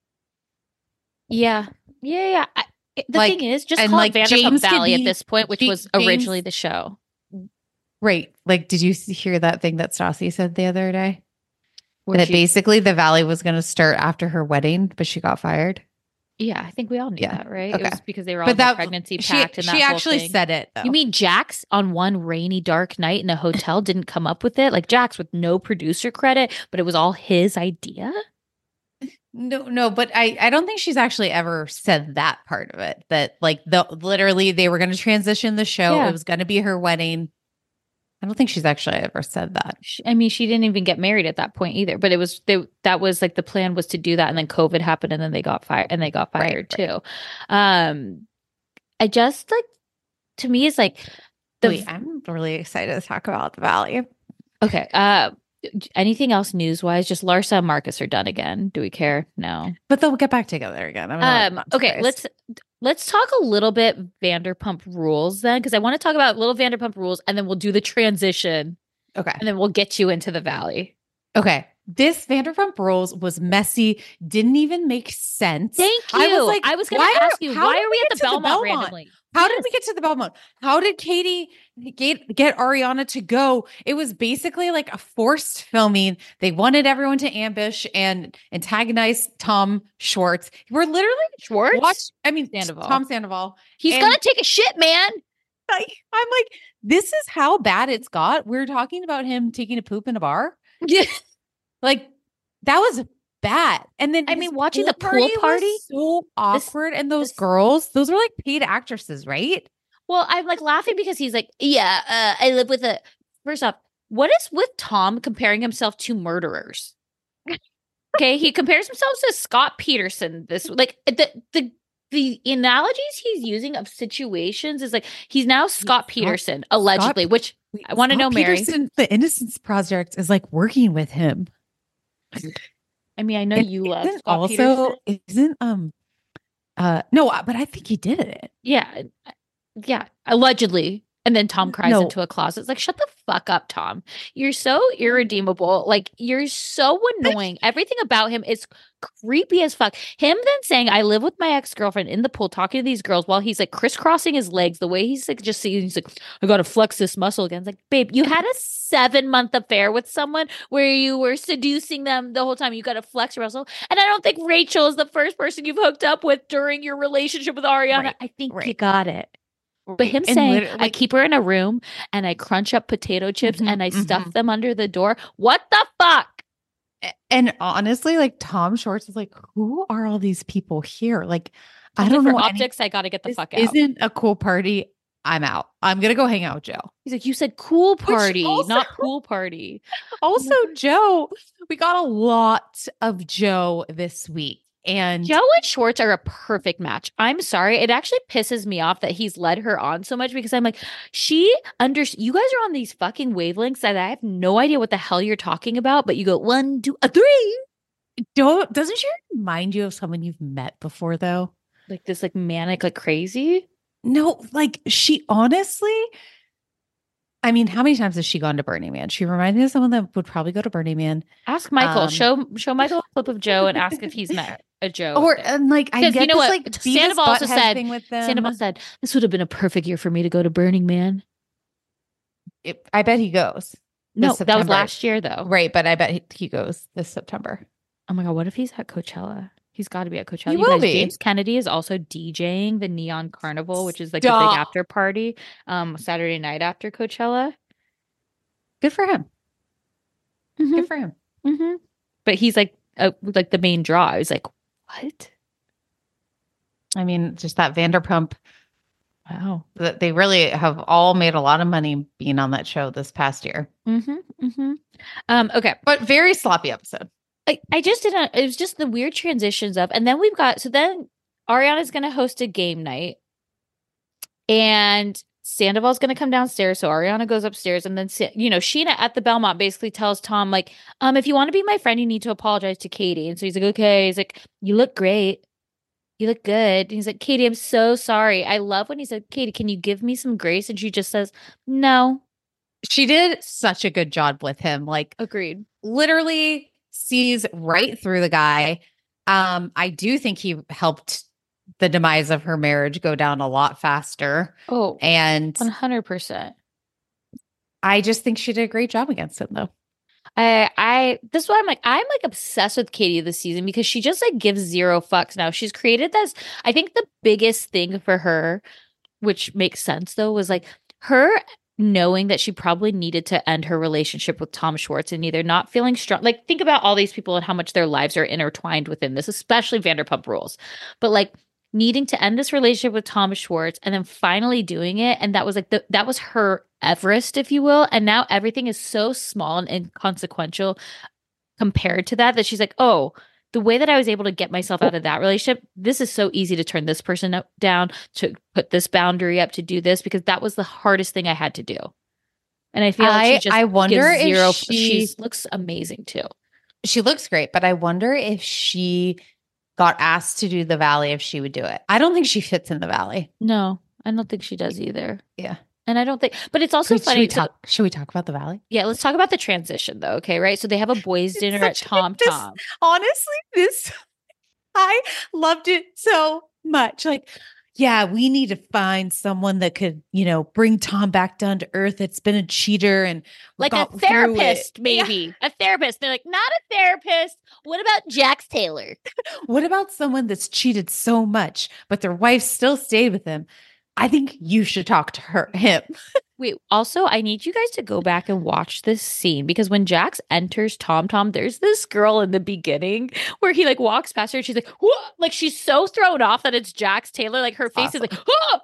Yeah. The thing is, just call it Vanderpump Valley at this point, which was originally the show. Right. Like, did you hear that thing that Stassi said the other day? That basically the Valley was going to start after her wedding, but she got fired. Yeah, I think we all knew that, right? Okay. It was because they were all in the pregnancy pact. She actually said it, though. You mean Jax on one rainy, dark night in a hotel didn't come up with it? Like Jax with no producer credit, but it was all his idea? No, but I don't think she's actually ever said that part of it. That like literally they were going to transition the show. Yeah. It was going to be her wedding. I don't think she's actually ever said that. I mean, she didn't even get married at that point either. But it was that was like the plan was to do that, and then COVID happened, and then they got fired, and they got fired too. I just like, to me, it's like I'm really excited to talk about the Valley. Okay. Anything else news wise? Just Larsa and Marcus are done again. Do we care? No. But they'll get back together again. Okay, let's talk a little bit Vanderpump Rules then, because I want to talk about little Vanderpump Rules, and then we'll do the transition. Okay. And then we'll get you into the Valley. Okay. This Vanderpump Rules was messy. Didn't even make sense. Thank you. I was going to ask you, why are we at the Belmont randomly? How did we get to the Belmont? How did Katie get Ariana to go? It was basically like a forced filming. They wanted everyone to ambush and antagonize Tom Schwartz. We're literally Sandoval. Tom Sandoval. He's gonna take a shit, man. I'm like, this is how bad it's got. We're talking about him taking a poop in a bar. Yeah, like that was bad. And then watching the pool party was so awkward. And those girls, those were like paid actresses, right? Well, I'm like laughing because he's like, I live with a. First off, what is with Tom comparing himself to murderers? Okay, he compares himself to Scott Peterson. This like the analogies he's using of situations is like he's now Scott Peterson allegedly, which I want to know, Mary. Peterson, the Innocence Project is like working with him. I mean, I know you love Scott also Peterson. Isn't no, but I think he did it. Yeah, allegedly. And then Tom cries No. into a closet. It's like, shut the fuck up, Tom. You're so irredeemable. Like, you're so annoying. Everything about him is creepy as fuck. Him then saying, I live with my ex-girlfriend in the pool talking to these girls while he's like crisscrossing his legs, the way he's like just seeing, he's like, I gotta flex this muscle again. It's like, babe, you had a 7-month affair with someone where you were seducing them the whole time. You gotta flex your muscle. And I don't think Rachel is the first person you've hooked up with during your relationship with Ariana. Right, I think you right. got it. But him And saying, literally- I keep her in a room and I crunch up potato chips Mhm, and I stuff mhm. them under the door. What the fuck? And honestly, like Tom Schwartz is like, who are all these people here? Like, I Okay, don't for know. optics, I got to get the This fuck out. isn't a cool party. I'm out. I'm gonna go hang out with Joe. He's like, you said cool party, also- not pool party. Also, Joe, we got a lot of Joe this week. And Joe and Schwartz are a perfect match. I'm sorry. It actually pisses me off that he's led her on so much because I'm like, you guys are on these fucking wavelengths that I have no idea what the hell you're talking about, but you go 1, 2, 3. doesn't she remind you of someone you've met before though? Like this, like manic, like crazy. No, like she honestly, I mean, how many times has she gone to Burning Man? She reminds me of someone that would probably go to Burning Man. Ask Michael. Show Michael a clip of Joe and ask if he's met a Joe. Or and like I Because get you know this what? like Beavis Sandoval also Butthead said- thing with them. Sandoval said this would have been a perfect year for me to go to Burning Man. I bet he goes. No, this that was September. last year though. Right, but I bet he goes this September. Oh my god, what if he's at Coachella? He's got to be at Coachella. He You will guys, be. James Kennedy is also DJing the Neon Carnival, which is like the Stop. big after party, Saturday night after Coachella. Good for him. Mhm. Good for him. Mm-hmm. But he's like the main draw. I was like, what? I mean, just that Vanderpump. Wow. That they really have all made a lot of money being on that show this past year. Mm-hmm. Mm-hmm. Okay. But very sloppy episode. I just didn't. It was just the weird transitions of, and then then Ariana's going to host a game night, and Sandoval's going to come downstairs. So Ariana goes upstairs, and then Sheena at the Belmont basically tells Tom like, if you want to be my friend, you need to apologize to Katie. And so he's like, okay. He's like, you look great. You look good. And he's like, Katie, I'm so sorry. I love when he said, Katie, can you give me some grace? And she just says, no. She did such a good job with him. Like, Agreed. literally sees right through the guy. I do think he helped the demise of her marriage go down a lot faster. Oh, And 100%. I just think she did a great job against him, though. This is why I'm like obsessed with Katie this season because she just like gives zero fucks now. She's created this. I think the biggest thing for her, which makes sense though, was like her knowing that she probably needed to end her relationship with Tom Schwartz and either not feeling strong. Like think about all these people and how much their lives are intertwined within this, especially Vanderpump Rules. But like needing to end this relationship with Tom Schwartz and then finally doing it. And that was like that was her Everest, if you will. And now everything is so small and inconsequential compared to that she's like, oh, the way that I was able to get myself out of that relationship, this is so easy to turn this person down, to put this boundary up, to do this, because that was the hardest thing I had to do. And I feel like she just I wonder gives if zero. she looks amazing too. She looks great, but I wonder if she got asked to do the Valley, if she would do it. I don't think she fits in the Valley. No, I don't think she does either. Yeah. And I don't think, but it's also funny. Should we talk about the Valley? Yeah, let's talk about the transition though. Okay, right. So they have a boys' dinner at Tom Tom. Honestly, I loved it so much. Like, yeah, we need to find someone that could, bring Tom back down to earth. It's been a cheater and Like a got through therapist, it. maybe a therapist. They're like, not a therapist. What about Jax Taylor? What about someone that's cheated so much, but their wife still stayed with him? I think you should talk to him. Wait, also, I need you guys to go back and watch this scene because when Jax enters Tom Tom, there's this girl in the beginning where he like walks past her and she's like, whoa! Like she's so thrown off that it's Jax Taylor. Like her face is like, whoa!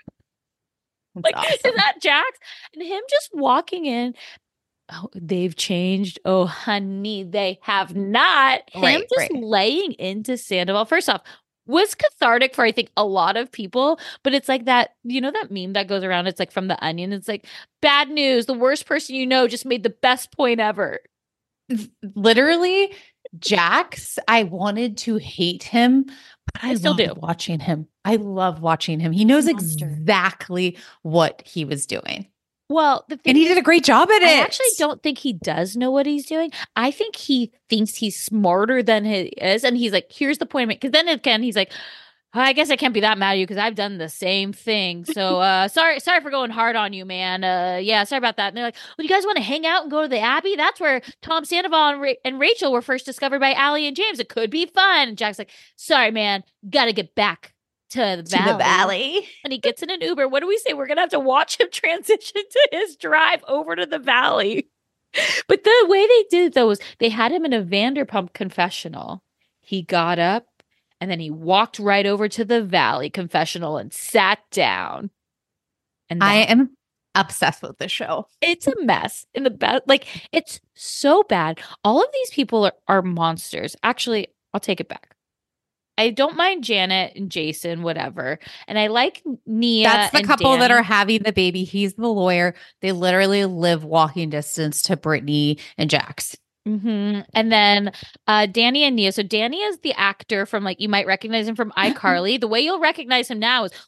Like, is that Jax? And him just walking in. Oh, they've changed. Oh, honey, they have not. Him just laying into Sandoval. First off, was cathartic for I think a lot of people, but it's like that, that meme that goes around, it's like from The Onion, it's like, bad news, the worst person you know just made the best point ever. Literally, Jax, I wanted to hate him, but I still do. watching him. I love watching him. He knows Monster. exactly what he was doing. Well, and he did a great job at it. I actually don't think he does know what he's doing. I think he thinks he's smarter than he is. And he's like, here's the point. Because then again, he's like, I guess I can't be that mad at you because I've done the same thing. So sorry for going hard on you, man. Yeah, sorry about that. And they're like, well, you guys want to hang out and go to the Abbey? That's where Tom Sandoval and Rachel were first discovered by Allie and James. It could be fun. And Jack's like, sorry, man. Got to get back to the valley. And he gets in an Uber. What do we say? We're going to have to watch him transition to his drive over to the valley. But the way they did it, though, was they had him in a Vanderpump confessional. He got up and then he walked right over to the valley confessional and sat down. And I am obsessed with this show. It's a mess in the best. Like, it's so bad. All of these people are monsters. Actually, I'll take it back. I don't mind Janet and Jason, whatever. And I like Nia. That's the and couple Danny. that are having the baby. He's the lawyer. They literally live walking distance to Brittany and Jax. Mm-hmm. And then Danny and Nia. So Danny is the actor from, like, you might recognize him from iCarly. The way you'll recognize him now is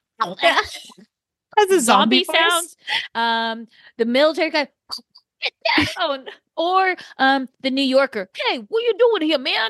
as a zombie sounds. The military guy. Or the New Yorker. Hey, what you doing here, man?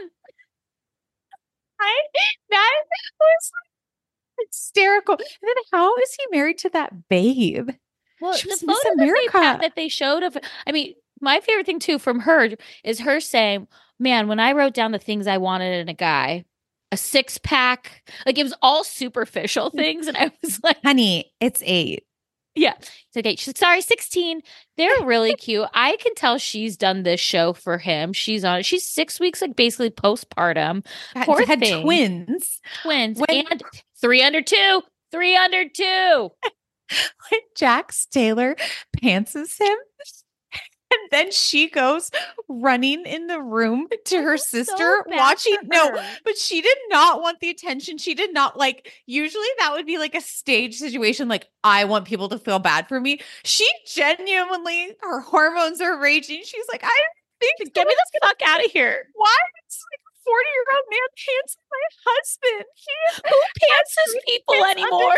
That was hysterical. And then how is he married to that babe? Well, She the was photo Miss America. that they showed of, I mean, my favorite thing too from her is her saying, man, when I wrote down the things I wanted in a guy, a 6-pack, like it was all superficial things. And I was like, honey, it's 8. Yeah. It's okay. She's like, sorry, 16. They're really cute. I can tell she's done this show for him. She's 6 weeks, like basically postpartum. Poor had thing. twins. And 3 under 2. 3 under 2. When Jax Taylor pantses him. And then she goes running in the room to her sister watching. No, but she did not want the attention. She did not usually that would be like a stage situation. Like, I want people to feel bad for me. She genuinely, her hormones are raging. She's like, I think, get me the fuck out of here. Why? It's like a 40-year-old man pants my husband. Who pantses people anymore?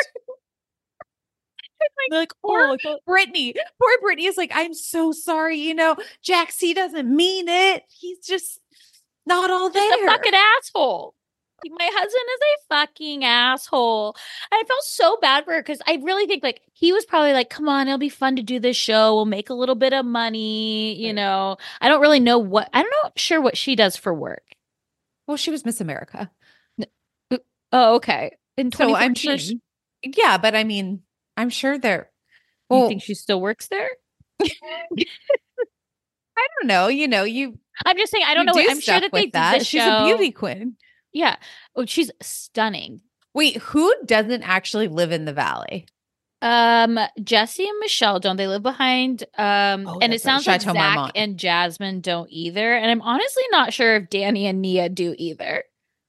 Like, poor Brittany. Poor Brittany is like, I'm so sorry. You know, Jax, he doesn't mean it. He's just not all there. Just a fucking asshole. My husband is a fucking asshole. I felt so bad for her because I really think like he was probably like, come on, it'll be fun to do this show. We'll make a little bit of money. You know, I don't really know sure what she does for work. Well, she was Miss America. Oh, okay. In 2014. So I'm sure. Yeah, but I mean, I'm sure they're. You think she still works there? I don't know. You know, I'm just saying. I don't know. I'm sure that they did that. She's a beauty queen. Yeah. Oh, she's stunning. Wait, who doesn't actually live in the valley? Jesse and Michelle don't. They live behind. And it sounds like Zach and Jasmine don't either. And I'm honestly not sure if Danny and Nia do either.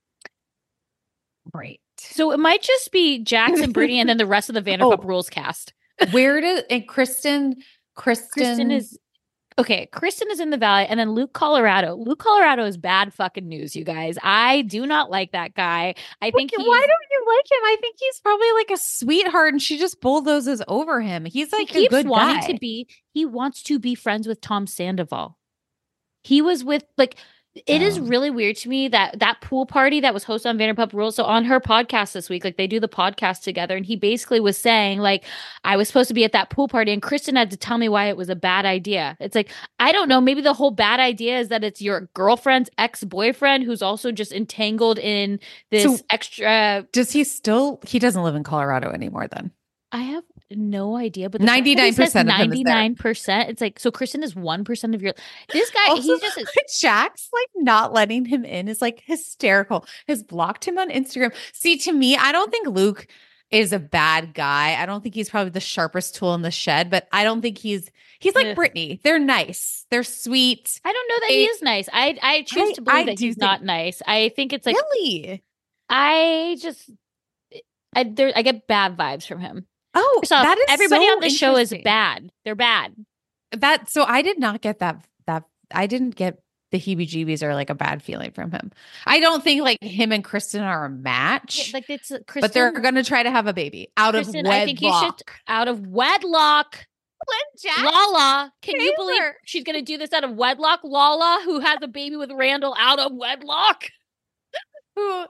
Right. So it might just be Jax and Brittany and then the rest of the Vanderpump Rules cast. Where does and Kristen is okay. Kristen is in the valley, and then Luke Colorado. Luke Colorado is bad fucking news, you guys. I do not like that guy. I think why don't you like him? I think he's probably like a sweetheart, and she just bulldozes over him. He's like he a good guy. He wants to be friends with Tom Sandoval. He was with It is really weird to me that pool party that was hosted on Vanderpump Rules. So on her podcast this week, they do the podcast together. And he basically was saying I was supposed to be at that pool party and Kristen had to tell me why it was a bad idea. It's like, I don't know. Maybe the whole bad idea is that it's your girlfriend's ex-boyfriend who's also just entangled in this extra. Does he doesn't live in Colorado anymore then? I have no idea, but 99% of him is there. 99%. It's like, so Kristen is 1% of your. This guy, also, he's just Jax not letting him in is hysterical. Has blocked him on Instagram. See, to me, I don't think Luke is a bad guy. I don't think he's probably the sharpest tool in the shed, but I don't think he's like Brittany. They're nice. They're sweet. I don't know that he is nice. I choose to believe that he's not nice. I think it's really. I get bad vibes from him. Oh, that is everybody so on the show is bad. They're bad. So I did not get that. I didn't get the heebie-jeebies or like a bad feeling from him. I don't think like him and Kristen are a match. Yeah, like it's Kristen, but they're going to try to have a baby out Kristen, of wedlock. I think you should out of wedlock. Lala, can you believe she's going to do this out of wedlock? Lala, who has a baby with Randall out of wedlock. Who,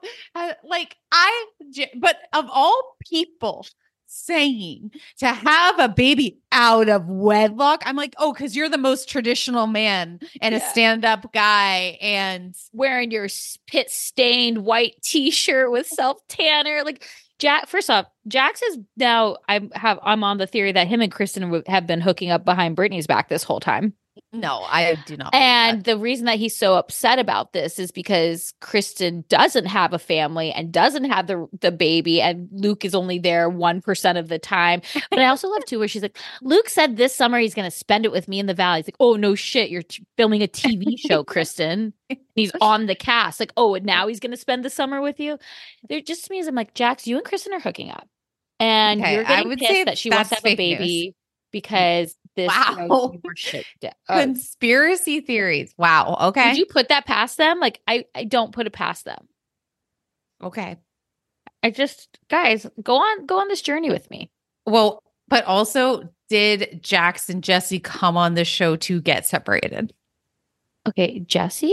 but of all people saying to have a baby out of wedlock, I'm like, oh, because you're the most traditional man and a stand-up guy and wearing your pit stained white t-shirt with self-tanner. Like first off, Jax is now I'm on the theory that him and Kristen have been hooking up behind Brittany's back this whole time. No, I do not. And the reason that he's so upset about this is because Kristen doesn't have a family and doesn't have the baby, and Luke is only there 1% of the time. But I also love too where she's like, Luke said this summer he's going to spend it with me in the Valley. He's like, oh no shit, you're filming a TV show, Kristen. He's on the cast. Like, oh, and now he's going to spend the summer with you. There just means I'm like, Jax, you and Kristen are hooking up, and you're getting pissed that she wants to have a baby news. Because this conspiracy theories. Wow. Okay. Did you put that past them? Like I don't put it past them. Okay. I just, guys, go on this journey with me. Well, but also, did Jax and Jesse come on the show to get separated? Okay, Jesse,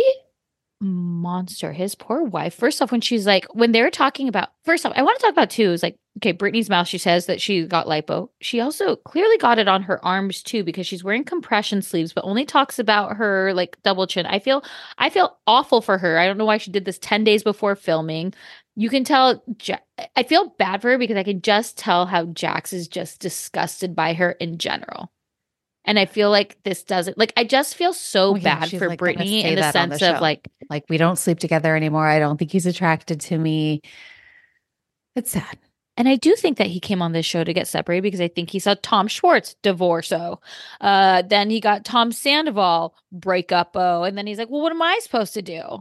monster. His poor wife. First off, when they're talking about, I want to talk about too, is like, okay, Brittany's mouth, she says that she got lipo. She also clearly got it on her arms too, because she's wearing compression sleeves, but only talks about her like double chin. I feel awful for her. I don't know why she did this 10 days before filming. You can tell, I feel bad for her because I can just tell how Jax is just disgusted by her in general. And I feel like this doesn't, like, I just feel so bad for like Brittany in the sense of like, we don't sleep together anymore. I don't think he's attracted to me. It's sad. And I do think that he came on this show to get separated because I think he saw Tom Schwartz divorce-o. Then he got Tom Sandoval breakup-o. And then he's like, well, what am I supposed to do?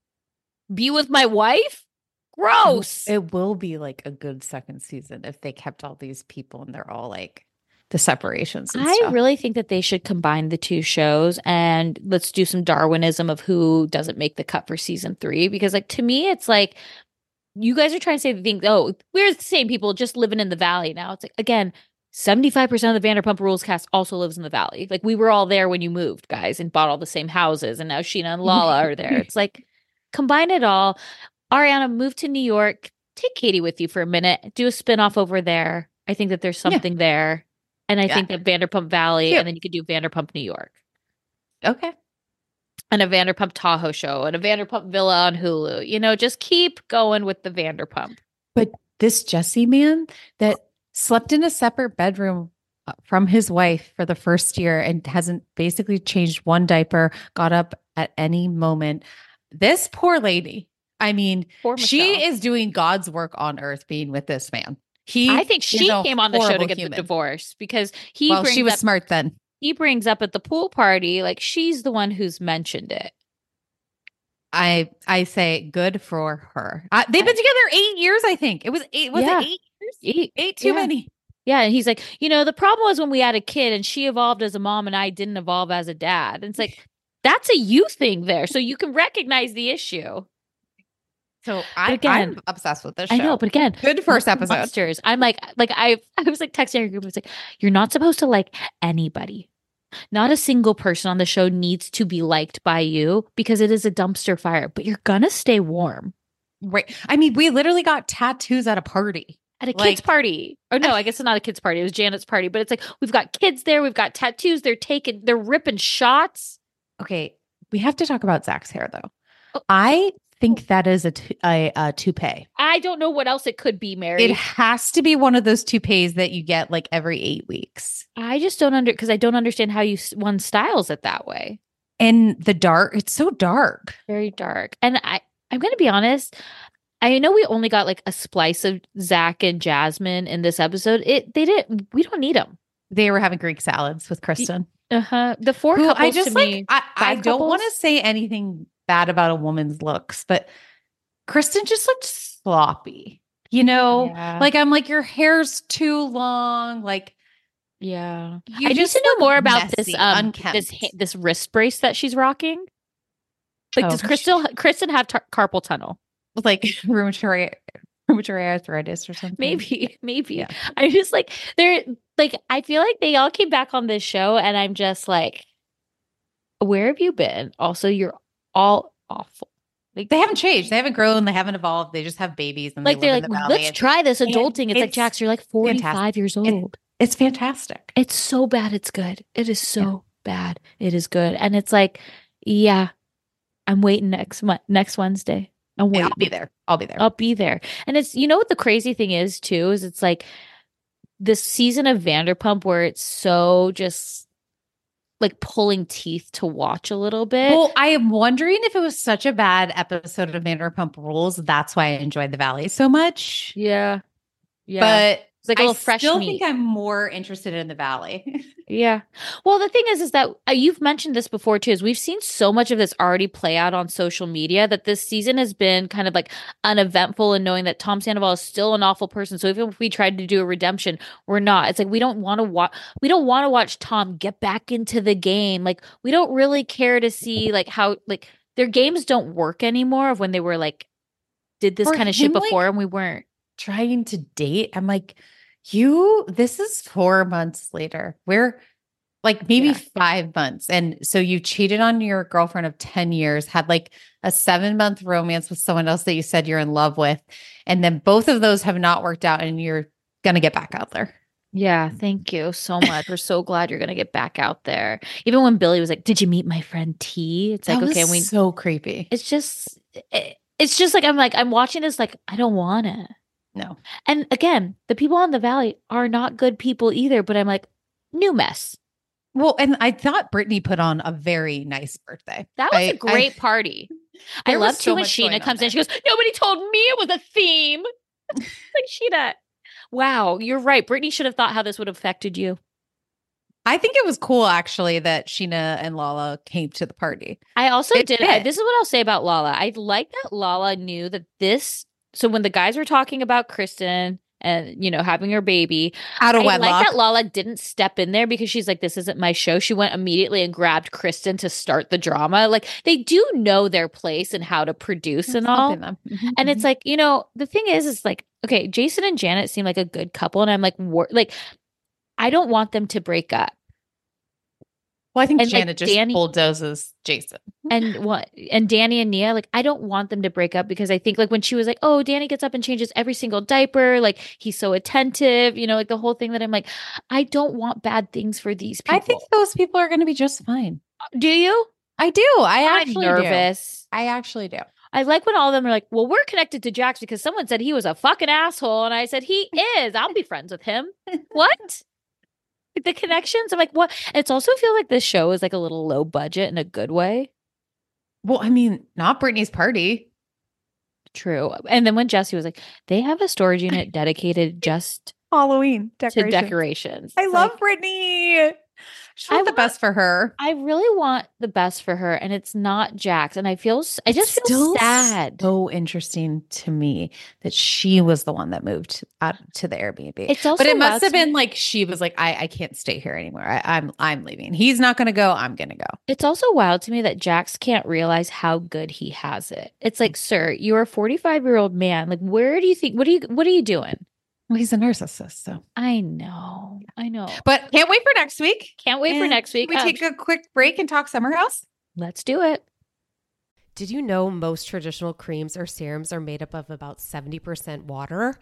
Be with my wife? Gross. It will be like a good second season if they kept all these people and they're all like the separations and stuff. I really think that they should combine the two shows and let's do some Darwinism of who doesn't make the cut for season 3. Because like to me, it's like, you guys are trying to say the thing, oh, we're the same people just living in the Valley now. It's like, again, 75% of the Vanderpump Rules cast also lives in the Valley. Like, we were all there when you moved, guys, and bought all the same houses, and now Sheena and Lala are there. It's like, combine it all. Ariana, move to New York. Take Katie with you for a minute. Do a spinoff over there. I think that there's something there. And I think that Vanderpump Valley, and then you could do Vanderpump New York. Okay. And a Vanderpump Tahoe show and a Vanderpump Villa on Hulu. You know, just keep going with the Vanderpump. But this Jesse man that slept in a separate bedroom from his wife for the first year and hasn't basically changed one diaper, got up at any moment. This poor lady, I mean, she is doing God's work on earth being with this man. I think she came on the show to get the divorce because she was smart then. He brings up at the pool party, like she's the one who's mentioned it. I say good for her. They've been together 8 years, I think. It was 8. Was it 8 years? Eight too many. Yeah. And he's like, you know, the problem was when we had a kid and she evolved as a mom and I didn't evolve as a dad. And it's like, that's a you thing there. So you can recognize the issue. So I'm obsessed with this show. I know, but again, good first episode. Monsters. I'm like I was like texting our group. I was like, you're not supposed to like anybody. Not a single person on the show needs to be liked by you because it is a dumpster fire, but you're gonna stay warm. Right. I mean, we literally got tattoos at a party. At a kid's party. Or no, I guess it's not a kid's party. It was Janet's party, but it's like, we've got kids there. We've got tattoos. They're ripping shots. Okay. We have to talk about Zach's hair though. Oh. I think that is a toupee. I don't know what else it could be, Mary. It has to be one of those toupees that you get like every 8 weeks. I just don't because I don't understand how one styles it that way. And the dark, it's so dark. Very dark. And I'm going to be honest. I know we only got like a splice of Zach and Jasmine in this episode. We don't need them. They were having Greek salads with Kristen. The 4 couples I just to me. I don't want to say anything bad about a woman's looks, but Kristen just looked sloppy, you know, like I'm like, your hair's too long. Like, I need to know more about this, this wrist brace that she's rocking. Like, does Kristen have carpal tunnel? Like rheumatoid arthritis or something? Maybe. Yeah. I just like, they're like, I feel like they all came back on this show and I'm just like, where have you been? Also, you're all awful. Like they haven't changed. They haven't grown. They haven't evolved. They just have babies. And like, they live they're in like, the valley. let's try this adulting. It's like, Jax, you're like 45 fantastic. years old. It's fantastic. It's so bad. It's good. It is so bad. It is good. And it's like, yeah, I'm waiting next Wednesday. I'm waiting. I'll be there. I'll be there. And it's, you know what the crazy thing is too, is it's like this season of Vanderpump where it's so just like pulling teeth to watch a little bit. Well, I am wondering if it was such a bad episode of Vanderpump Rules. That's why I enjoyed The Valley so much. Yeah. But it's like a little fresh still meat. think I'm more interested in The Valley. Yeah. Well, the thing is that you've mentioned this before too, is we've seen so much of this already play out on social media that this season has been kind of like uneventful, and knowing that Tom Sandoval is still an awful person. So even if we tried to do a redemption, we're not. It's like, we don't want to watch Tom get back into the game. Like, we don't really care to see like how like their games don't work anymore of when they were like, did this kind of shit before and we weren't trying to date. I'm like, this is 4 months later. We're like maybe 5 months. And so you cheated on your girlfriend of 10 years, had like a 7-month romance with someone else that you said you're in love with. And then both of those have not worked out and you're going to get back out there. Yeah, thank you so much. We're so glad you're going to get back out there. Even when Billy was like, "Did you meet my friend T?" It's like, okay, so creepy. It's just like, I'm watching this like, I don't want to. No. And again, the people on The Valley are not good people either, but I'm like, new mess. Well, and I thought Brittany put on a very nice birthday. That was a great party. I love too when Sheena comes in. She goes, "Nobody told me it was a theme." Like, Sheena, wow, you're right. Brittany should have thought how this would have affected you. I think it was cool, actually, that Sheena and Lala came to the party. I also this is what I'll say about Lala. I like that Lala knew that this. So when the guys were talking about Kristen and, you know, having her baby, out of wedlock, like that Lala didn't step in there because she's like, this isn't my show. She went immediately and grabbed Kristen to start the drama. Like, they do know their place and how to produce and all. Mm-hmm. And it's like, you know, the thing is like, okay, Jason and Janet seem like a good couple. And I'm like, I don't want them to break up. Well, I think Janet just bulldozes Jason. And Danny and Nia, like, I don't want them to break up because I think like when she was like, oh, Danny gets up and changes every single diaper, like he's so attentive, you know, like the whole thing that I'm like, I don't want bad things for these people. I think those people are going to be just fine. Do you? I do. I'm actually nervous. I actually do. I like when all of them are like, well, we're connected to Jax because someone said he was a fucking asshole. And I said, he is. I'll be friends with him. What? The connections? I'm like, what? And it's also feel like this show is like a little low budget in a good way. Well, I mean, not Brittany's party. True. And then when Jesse was like, they have a storage unit dedicated just Halloween decorations. I love Brittany. I want the best for her. I really want the best for her, and it's not Jax. And I just feel sad. So interesting to me that she was the one that moved out to the Airbnb. It's also, but it must have been like she was like, I can't stay here anymore. I'm leaving. He's not going to go. I'm going to go. It's also wild to me that Jax can't realize how good he has it. It's like, sir, you're a 45-year-old man. Like, where do you think? What are you doing? Well, he's a narcissist, so. I know. But can't wait for next week. Can't wait for next week. Can we take a quick break and talk Summer House? Let's do it. Did you know most traditional creams or serums are made up of about 70% water?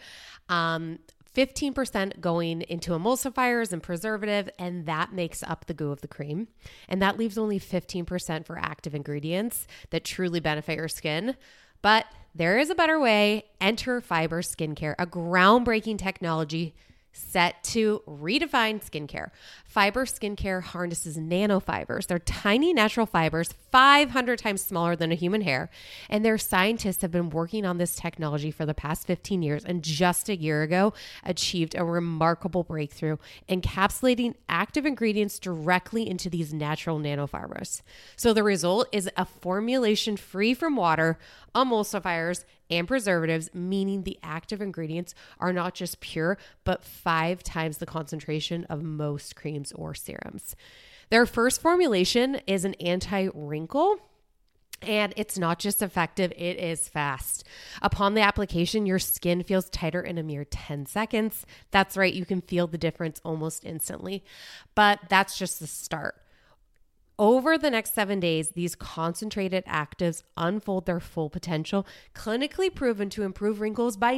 15% going into emulsifiers and preservative, and that makes up the goo of the cream. And that leaves only 15% for active ingredients that truly benefit your skin. But there is a better way. Enter Fiber Skincare, a groundbreaking technology set to redefine skincare. Fiber Skincare harnesses nanofibers. They're tiny natural fibers, 500 times smaller than a human hair. And their scientists have been working on this technology for the past 15 years, and just a year ago achieved a remarkable breakthrough, encapsulating active ingredients directly into these natural nanofibers. So the result is a formulation free from water, emulsifiers, and preservatives, meaning the active ingredients are not just pure, but 5 times the concentration of most creams or serums. Their first formulation is an anti-wrinkle And it's not just effective, it is fast. Upon the application, your skin feels tighter in a mere 10 seconds. That's right, you can feel the difference almost instantly. But that's just the start. Over the next 7 days, these concentrated actives unfold their full potential, clinically proven to improve wrinkles by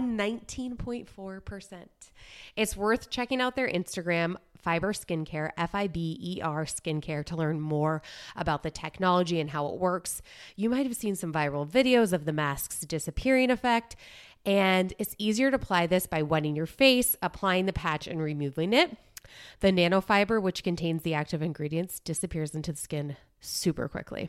19.4%. It's worth checking out their Instagram, Fiber Skincare, Fiber Skincare, to learn more about the technology and how it works. You might have seen some viral videos of the mask's disappearing effect, and it's easier to apply this by wetting your face, applying the patch, and removing it. The nanofiber, which contains the active ingredients, disappears into the skin super quickly.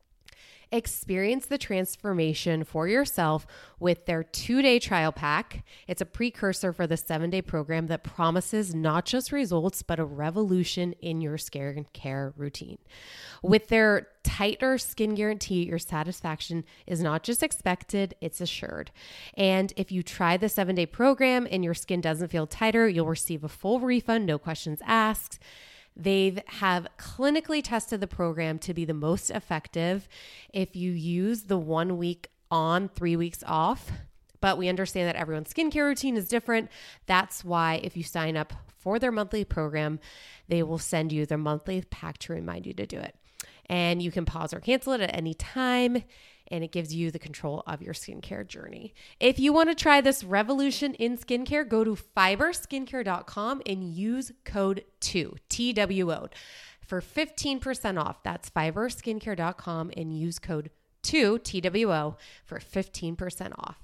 Experience the transformation for yourself with their 2-day trial pack. It's a precursor for the 7-day program that promises not just results, but a revolution in your skincare routine. With their tighter skin guarantee, your satisfaction is not just expected, it's assured. And if you try the 7-day program and your skin doesn't feel tighter, you'll receive a full refund, no questions asked. They have clinically tested the program to be the most effective if you use the 1 week on, 3 weeks off. But we understand that everyone's skincare routine is different. That's why if you sign up for their monthly program, they will send you their monthly pack to remind you to do it. And you can pause or cancel it at any time, and it gives you the control of your skincare journey. If you want to try this revolution in skincare, go to fiberskincare.com and use code 2, TWO, for 15% off. That's fiberskincare.com and use code 2, TWO, for 15% off.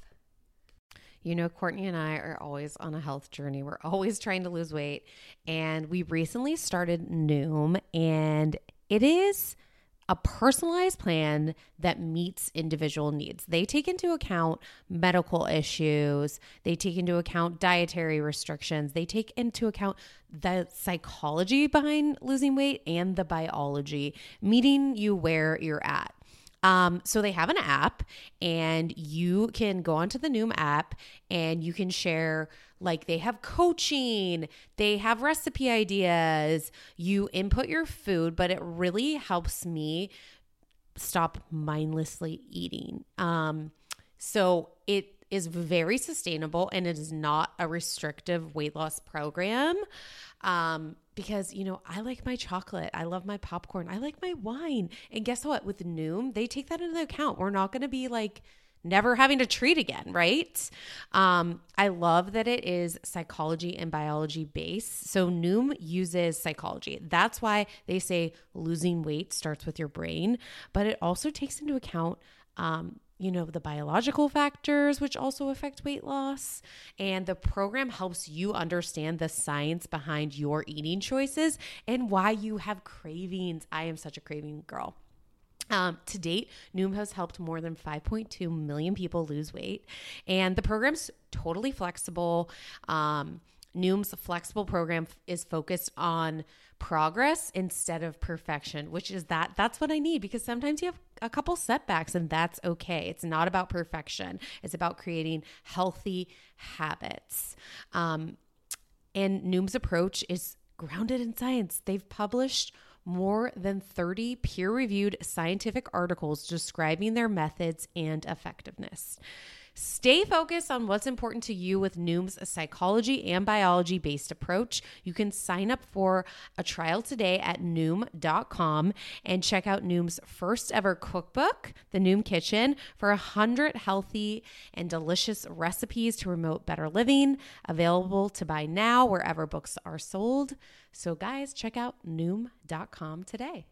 You know, Courtney and I are always on a health journey. We're always trying to lose weight. And we recently started Noom, and it is a personalized plan that meets individual needs. They take into account medical issues. They take into account dietary restrictions. They take into account the psychology behind losing weight and the biology, meeting you where you're at. So they have an app, and you can go onto the Noom app and you can share, like, they have coaching, they have recipe ideas, you input your food, but it really helps me stop mindlessly eating. So it is very sustainable, and it is not a restrictive weight loss program. Because, you know, I like my chocolate. I love my popcorn. I like my wine. And guess what? With Noom, they take that into account. We're not going to be like never having to treat again, right? I love that it is psychology and biology based. So Noom uses psychology. That's why they say losing weight starts with your brain, but it also takes into account, you know, the biological factors, which also affect weight loss. And the program helps you understand the science behind your eating choices and why you have cravings. I am such a craving girl. To date, Noom has helped more than 5.2 million people lose weight. And the program's totally flexible. Noom's flexible program is focused on progress instead of perfection, which is that's what I need, because sometimes you have a couple setbacks, and that's okay. It's not about perfection. It's about creating healthy habits. And Noom's approach is grounded in science. They've published more than 30 peer-reviewed scientific articles describing their methods and effectiveness. Stay focused on what's important to you with Noom's psychology and biology-based approach. You can sign up for a trial today at Noom.com and check out Noom's first ever cookbook, The Noom Kitchen, for 100 healthy and delicious recipes to promote better living. Available to buy now wherever books are sold. So guys, check out Noom.com today.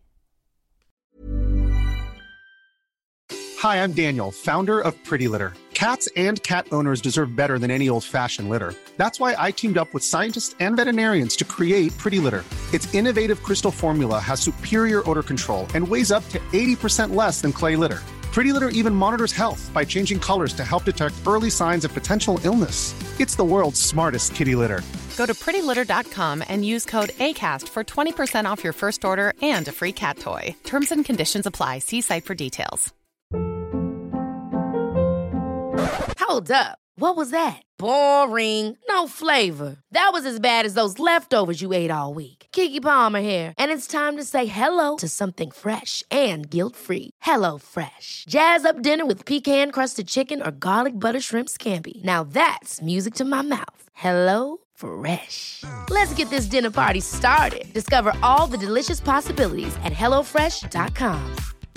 Hi, I'm Daniel, founder of Pretty Litter. Cats and cat owners deserve better than any old-fashioned litter. That's why I teamed up with scientists and veterinarians to create Pretty Litter. Its innovative crystal formula has superior odor control and weighs up to 80% less than clay litter. Pretty Litter even monitors health by changing colors to help detect early signs of potential illness. It's the world's smartest kitty litter. Go to prettylitter.com and use code ACAST for 20% off your first order and a free cat toy. Terms and conditions apply. See site for details. Hold up. What was that? Boring. No flavor. That was as bad as those leftovers you ate all week. Keke Palmer here, and it's time to say hello to something fresh and guilt-free. HelloFresh. Jazz up dinner with pecan-crusted chicken or garlic butter shrimp scampi. Now that's music to my mouth. HelloFresh. Let's get this dinner party started. Discover all the delicious possibilities at HelloFresh.com.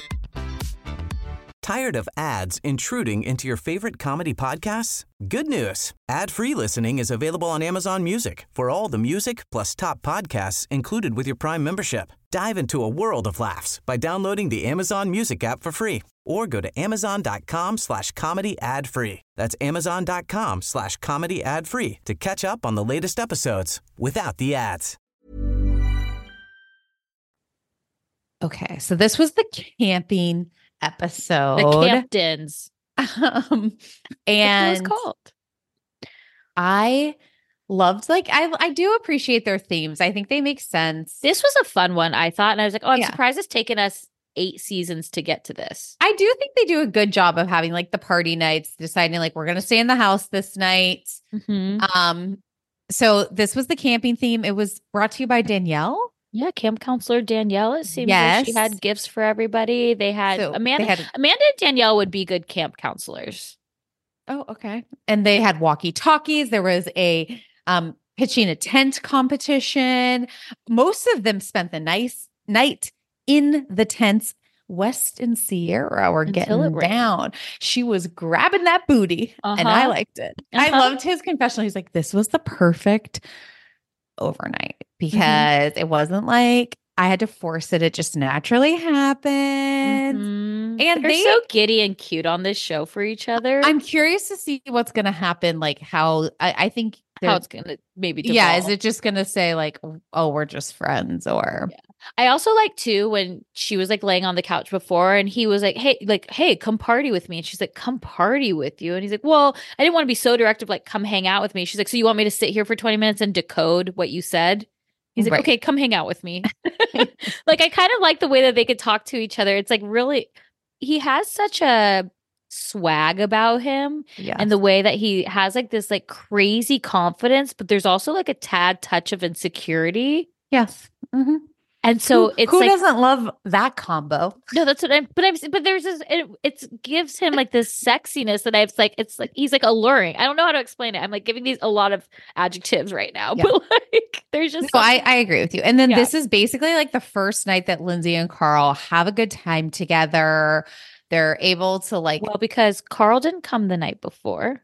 Tired of ads intruding into your favorite comedy podcasts? Good news. Ad-free listening is available on Amazon Music for all the music plus top podcasts included with your Prime membership. Dive into a world of laughs by downloading the Amazon Music app for free or go to amazon.com/comedy ad-free. That's amazon.com/comedy ad-free to catch up on the latest episodes without the ads. Okay, so this was the camping episode. The Camptons. And That's what it was called. I loved, like, I do appreciate their themes. I think they make sense. This was a fun one, I thought. And I was like, oh, I'm surprised it's taken us 8 seasons to get to this. I do think they do a good job of having like the party nights, deciding like we're going to stay in the house this night. Mm-hmm. So this was the camping theme. It was brought to you by Danielle. Yeah, camp counselor Danielle. It seems like she had gifts for everybody. They had Amanda. Amanda and Danielle would be good camp counselors. Oh, okay. And they had walkie-talkies. There was a pitching a tent competition. Most of them spent the night in the tents. West and Sierra were getting down. She was grabbing that booty, and I liked it. I loved his confessional. He's like, this was the perfect overnight because it wasn't like I had to force it. It just naturally happened. And they're so giddy and cute on this show for each other. I'm curious to see what's going to happen. Like how I think how it's going to maybe devolve. Yeah. Is it just going to say like, oh, we're just friends or I also like too when she was like laying on the couch before and he was like, hey, come party with me. And she's like, come party with you. And he's like, well, I didn't want to be so directive, like come hang out with me. She's like, so you want me to sit here for 20 minutes and decode what you said? He's like, okay, come hang out with me. Like, I kind of like the way that they could talk to each other. It's like really, he has such a swag about him and the way that he has like this like crazy confidence, but there's also like a tad touch of insecurity. Yes. Mm-hmm. And so who like, doesn't love that combo? No, that's what but there's this, it gives him like this sexiness that it's like, he's like alluring. I don't know how to explain it. I'm like giving these a lot of adjectives right now, but like, there's just. No, I agree with you. And then this is basically like the first night that Lindsay and Carl have a good time together. They're able to like. Well, because Carl didn't come the night before.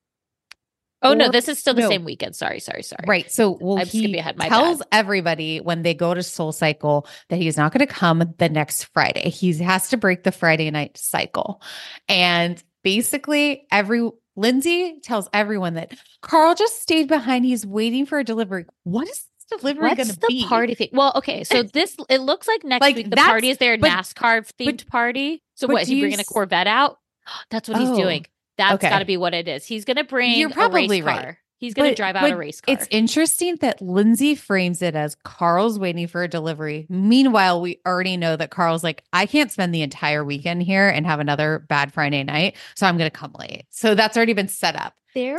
Oh, no, this is still the same weekend. Sorry. Right. So I'm skipping ahead. My tells bad. everybody when they go to Soul Cycle that he's not going to come the next Friday. He has to break the Friday night cycle. And basically Lindsay tells everyone that Carl just stayed behind. He's waiting for a delivery. What is this delivery going to be? What's the party thing? Well, okay. So it looks like next week the party is their NASCAR themed party. So what, is he bringing a Corvette out? That's what he's doing. That's got to be what it is. He's going to bring You're probably a race car. Right. He's going to drive out a race car. It's interesting that Lindsay frames it as Carl's waiting for a delivery. Meanwhile, we already know that Carl's like, I can't spend the entire weekend here and have another bad Friday night, so I'm going to come late. So that's already been set up. Their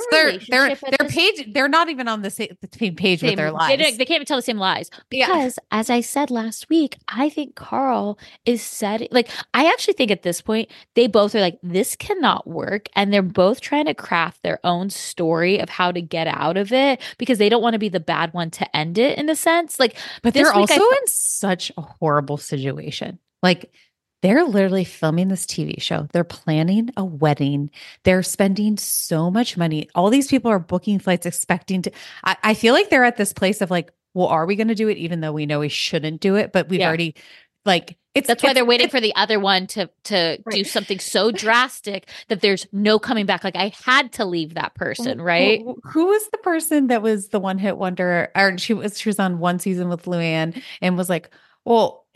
page, they're not even on the same page with their lies. They can't even tell the same lies. Because as I said last week, I think Carl is setting, like, I actually think at this point, they both are like, this cannot work. And they're both trying to craft their own story of how to get out of it because they don't want to be the bad one to end it in a sense. Like, but they're also in such a horrible situation. Like, they're literally filming this TV show. They're planning a wedding. They're spending so much money. All these people are booking flights, expecting to. I feel like they're at this place of like, well, are we going to do it? Even though we know we shouldn't do it, but we've already like. That's why they're waiting for the other one to do something so drastic that there's no coming back. Like I had to leave that person, right? Who was the person that was the one hit wonder? Or she was on one season with Luann and was like, well,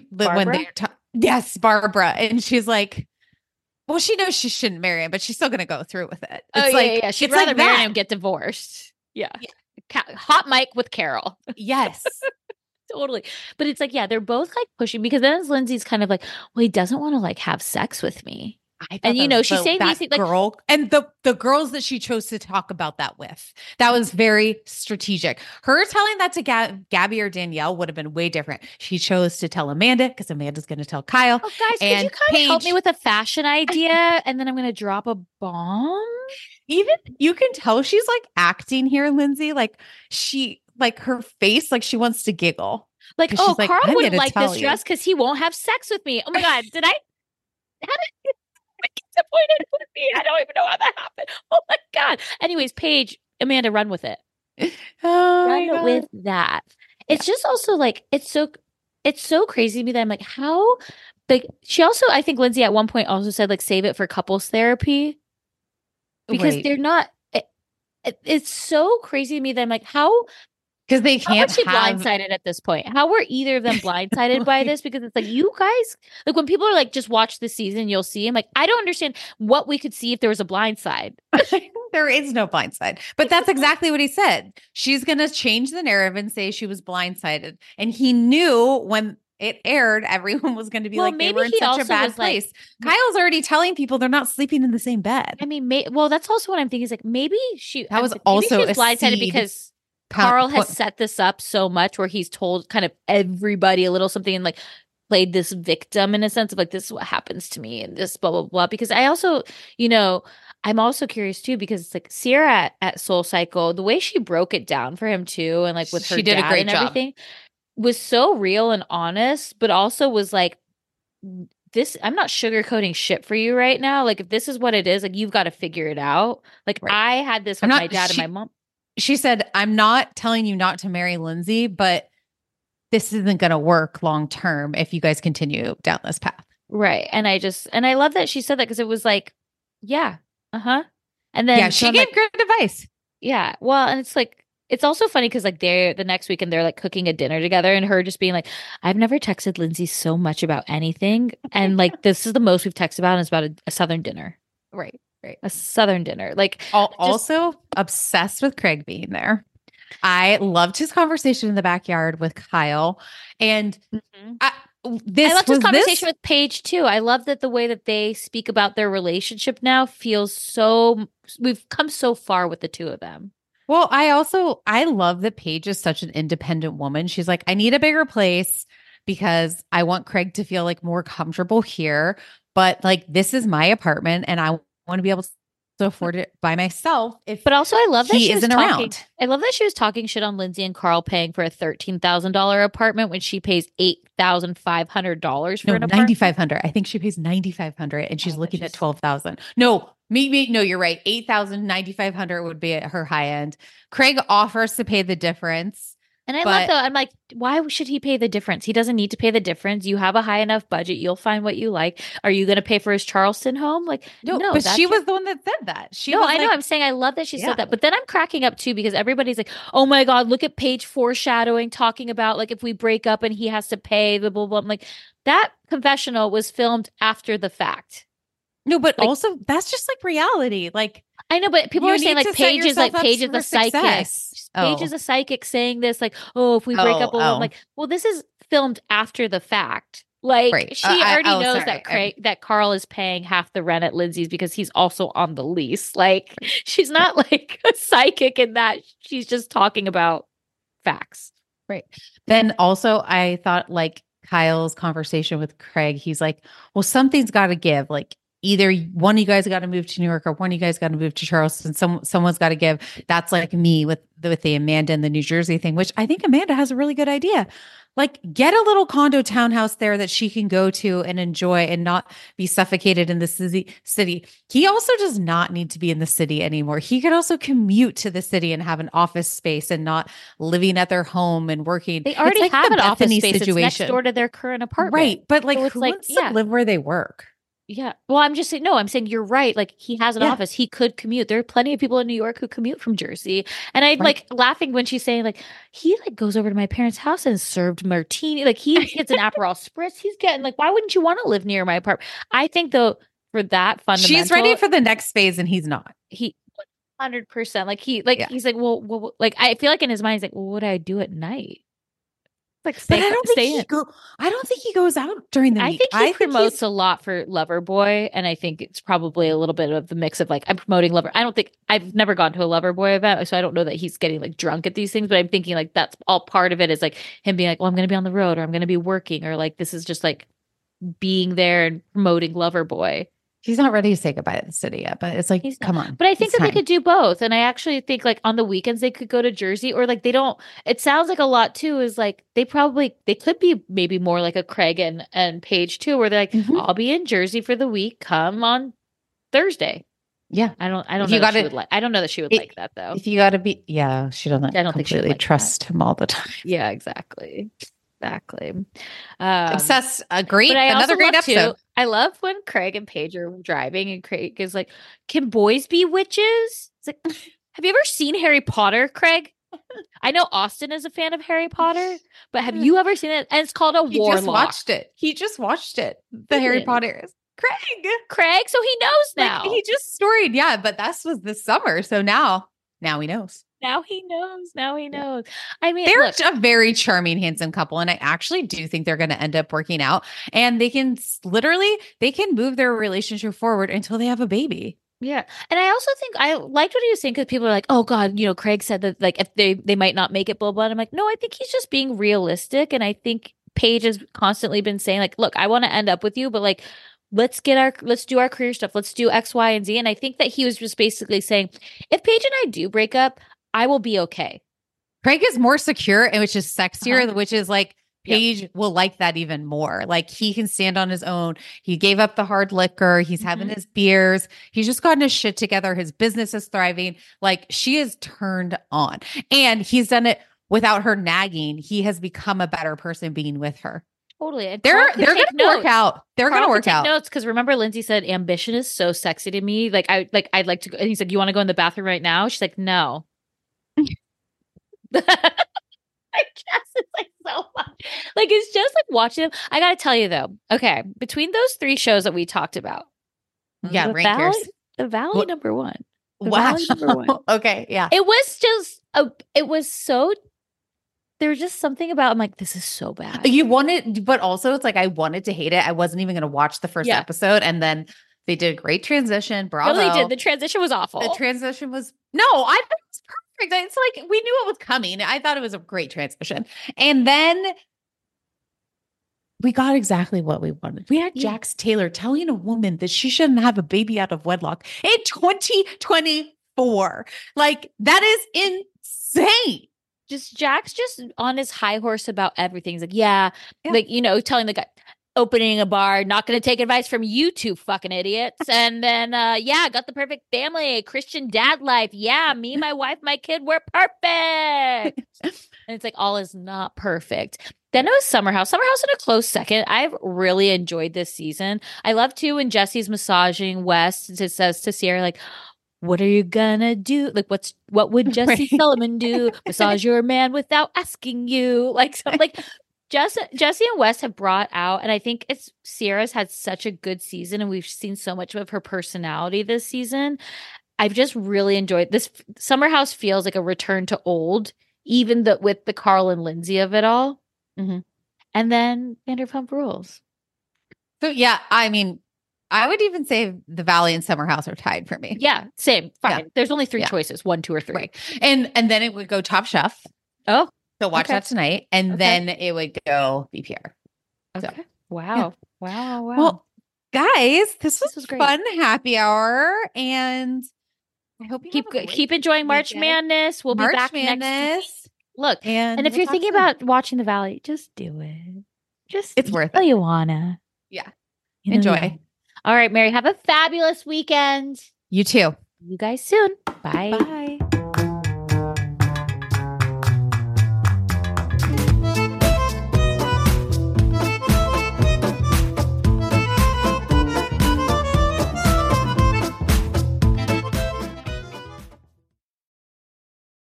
Yes, Barbara. And she's like, well, she knows she shouldn't marry him, but she's still going to go through with it. It's She'd rather marry him, get divorced. Yeah. Hot mic with Carol. Yes. Totally. But it's like, they're both like pushing because then Lindsay's kind of like, well, he doesn't want to like have sex with me. And you know, she's saying that these things like girl and the girls that she chose to talk about that with. That was very strategic. Her telling that to Gabby or Danielle would have been way different. She chose to tell Amanda because Amanda's going to tell Kyle. oh, guys, could you kind of help me with a fashion idea? And then I'm going to drop a bomb. Even you can tell she's like acting here, Lindsay. Like she, like her face, like she wants to giggle. Like, She's oh, like, Carl "I'm wouldn't gonna like tell this you." dress because he won't have sex with me. Oh my God, how did disappointed with me? I don't even know how that happened. Oh my God. Anyways, Paige, Amanda, run with it. Run with that. It's just also like it's so crazy to me that I'm like, how like she also, I think Lindsay at one point also said like save it for couples therapy. Because they're not it's so crazy to me that I'm like, how because they how can't was she have blindsided at this point? How were either of them blindsided by this? Because it's like, you guys, like when people are like, just watch the season, you'll see. I'm like, I don't understand what we could see if there was a blind side. There is no blind side. But that's exactly what he said. She's going to change the narrative and say she was blindsided. And he knew when it aired, everyone was going to be Well, like, they maybe were in he such a also bad was like- place. Kyle's already telling people they're not sleeping in the same bed. I mean, well, that's also what I'm thinking is like, maybe she That was maybe also she's a blindsided seed because count- Carl has put- set this up so much where he's told kind of everybody a little something and like played this victim in a sense of like, this is what happens to me and this blah, blah, blah. Because I also, you know, I'm also curious too, because it's like Sierra at Soul Cycle, the way she broke it down for him too. And like with her She did a dad great and job. everything was so real and honest, but also was like, this, I'm not sugarcoating shit for you right now. Like if this is what it is, like you've got to figure it out. Like I had this with my dad and my mom. She said, I'm not telling you not to marry Lindsay, but this isn't going to work long term if you guys continue down this path. Right. And I love that she said that because it was like, yeah, and then she gave good advice. Yeah. Well, and it's like, it's also funny because like they're the next weekend they're like cooking a dinner together and her just being like, I've never texted Lindsay so much about anything. And like, this is the most we've texted about and it's about a Southern dinner. Right. A Southern dinner. Like also obsessed with Craig being there. I loved his conversation in the backyard with Kyle. And I loved his conversation this? with Paige too. I love that the way that they speak about their relationship now feels so, we've come so far with the two of them. Well, I love that Paige is such an independent woman. She's like, I need a bigger place because I want Craig to feel like more comfortable here. But like, this is my apartment and I want to be able to afford it by myself. But also I love that he she was isn't talking, around. I love that she was talking shit on Lindsay and Carl paying for a $13,000 apartment when she pays $8,500 for an apartment. $9,500. I think she pays $9,500 and she's looking at $12,000. No, no, you're right. $8,000, $9,500 would be at her high end. Craig offers to pay the difference. And I love that. I'm like, why should he pay the difference? He doesn't need to pay the difference. You have a high enough budget. You'll find what you like. Are you going to pay for his Charleston home? Like, no, but she was the one that said that. I know. I'm saying I love that she said that. But then I'm cracking up too because everybody's like, oh my God, look at Paige foreshadowing, talking about like if we break up and he has to pay, blah, blah, blah. I'm like, that confessional was filmed after the fact. No, but like, also that's just like reality. Like, I know, but people are saying like Paige is a psychic. Success. Paige is a psychic saying this, like, oh, if we break up, I'm like, well, this is filmed after the fact. Like she already knows that Carl is paying half the rent at Lindsay's because he's also on the lease. Like she's not like a psychic in that she's just talking about facts. Right. Then also I thought like Kyle's conversation with Craig, he's like, well, something's got to give. Like either one of you guys got to move to New York or one of you guys got to move to Charleston. Someone's got to give. That's like me with the Amanda and the New Jersey thing, which I think Amanda has a really good idea. Like get a little condo townhouse there that she can go to and enjoy and not be suffocated in the city. He also does not need to be in the city anymore. He could also commute to the city and have an office space and not living at their home and working. They already have an office space. It's next door to their current apartment. Right. But like who wants to live where they work? Yeah. Well, I'm just saying, no, I'm saying you're right. Like he has an office. He could commute. There are plenty of people in New York who commute from Jersey. And I'm like laughing when she's saying like, he like goes over to my parents' house and served martini. Like he gets an Aperol Spritz. He's getting like, why wouldn't you want to live near my apartment? I think though for that fundamental. She's ready for the next phase and he's not. He 100%. Like he's like, well, like I feel like in his mind, he's like, well, what do I do at night? Like But I don't think he goes out during the week. I think he promotes a lot for Loverboy, and I think it's probably a little bit of the mix of like I'm promoting Lover. I've never gone to a Loverboy event, so I don't know that he's getting like drunk at these things. But I'm thinking like that's all part of it is like him being like, well, I'm going to be on the road, or I'm going to be working, or like this is just like being there and promoting Loverboy. He's not ready to say goodbye to the city yet, but it's like, come on. But I think that they could do both. And I actually think like on the weekends they could go to Jersey, or like it sounds like a lot too is like they could be maybe more like a Craig and Paige too, where they're like, I'll be in Jersey for the week, come on Thursday. Yeah. I don't know that she would like, I don't know that she would like that though. If you got to be, she doesn't I don't think she would like trust him all the time. Yeah, exactly. Obsessed. Another great episode. I love when Craig and Paige are driving and Craig is like, can boys be witches? It's like, have you ever seen Harry Potter, Craig? I know Austin is a fan of Harry Potter, but have you ever seen it? And it's called a warlock. He just watched it. The Harry Potter. Craig, so he knows now. Like, he just storied, but that was this summer. So now he knows. Now he knows. I mean, they're a very charming, handsome couple. And I actually do think they're going to end up working out. And they can move their relationship forward until they have a baby. Yeah. And I also think I liked what he was saying because people are like, oh God, Craig said that like if they might not make it, blah, blah. And I'm like, no, I think he's just being realistic. And I think Paige has constantly been saying like, look, I want to end up with you, but like, let's do our career stuff. Let's do X, Y, and Z. And I think that he was just basically saying, if Paige and I do break up, I will be okay. Craig is more secure and which is sexier, which is like Paige will like that even more. Like he can stand on his own. He gave up the hard liquor. He's having his beers. He's just gotten his shit together. His business is thriving. Like she is turned on and he's done it without her nagging. He has become a better person being with her. Totally. And they're going to work out. They're going to work out. Notes because remember Lindsay said ambition is so sexy to me. I'd like to go. And he's like, you want to go in the bathroom right now? She's like, no. I guess it's like so much. Like it's just like watching them. I gotta tell you though. Okay, between those 3 shows that we talked about, The Valley number 1. Wow. Number 1. Okay, yeah. It was just there was just something about I'm like, this is so bad. You wanted, but also it's like I wanted to hate it. I wasn't even going to watch the first episode, and then they did a great transition. Bravo! No, they did. The transition was awful. The transition was I thought it was perfect. It's like we knew it was coming. I thought it was a great transition, and then we got exactly what we wanted. We had Jax Taylor telling a woman that she shouldn't have a baby out of wedlock in 2024. Like that is insane. Jax just on his high horse about everything. He's like, like, telling the guy, opening a bar, not going to take advice from you 2 fucking idiots. And then, got the perfect family, Christian dad life. Yeah, me, my wife, my kid, we're perfect. And it's like, all is not perfect. Then it was Summer House. Summer House in a close second. I've really enjoyed this season. I love too when Jesse's massaging Wes. It says to Sierra, like, what are you gonna do? Like, what would Jesse Solomon do? Massage your man without asking you. Like, so, like Jesse and Wes have brought out, and I think Sierra's had such a good season, and we've seen so much of her personality this season. I've just really enjoyed this. Summer House feels like a return to old, even with the Carl and Lindsay of it all. Mm-hmm. And then Vanderpump Rules. So yeah, I mean, I would even say The Valley and Summer House are tied for me. Yeah, same. Fine. Yeah. There's only 3 choices, 1, 2, or 3. Right. And then it would go Top Chef. Oh. So watch that tonight. And then it would go BPR. Okay. So, wow. Yeah. Wow. Well, guys, this was great. Fun happy hour. And I hope you keep enjoying March Madness. We'll be back next week. Look, and if you're thinking about watching The Valley, just do it. It's worth it. Oh, you wanna. Yeah. Enjoy. All right, Mary, have a fabulous weekend. You too. You guys soon. Bye. Bye.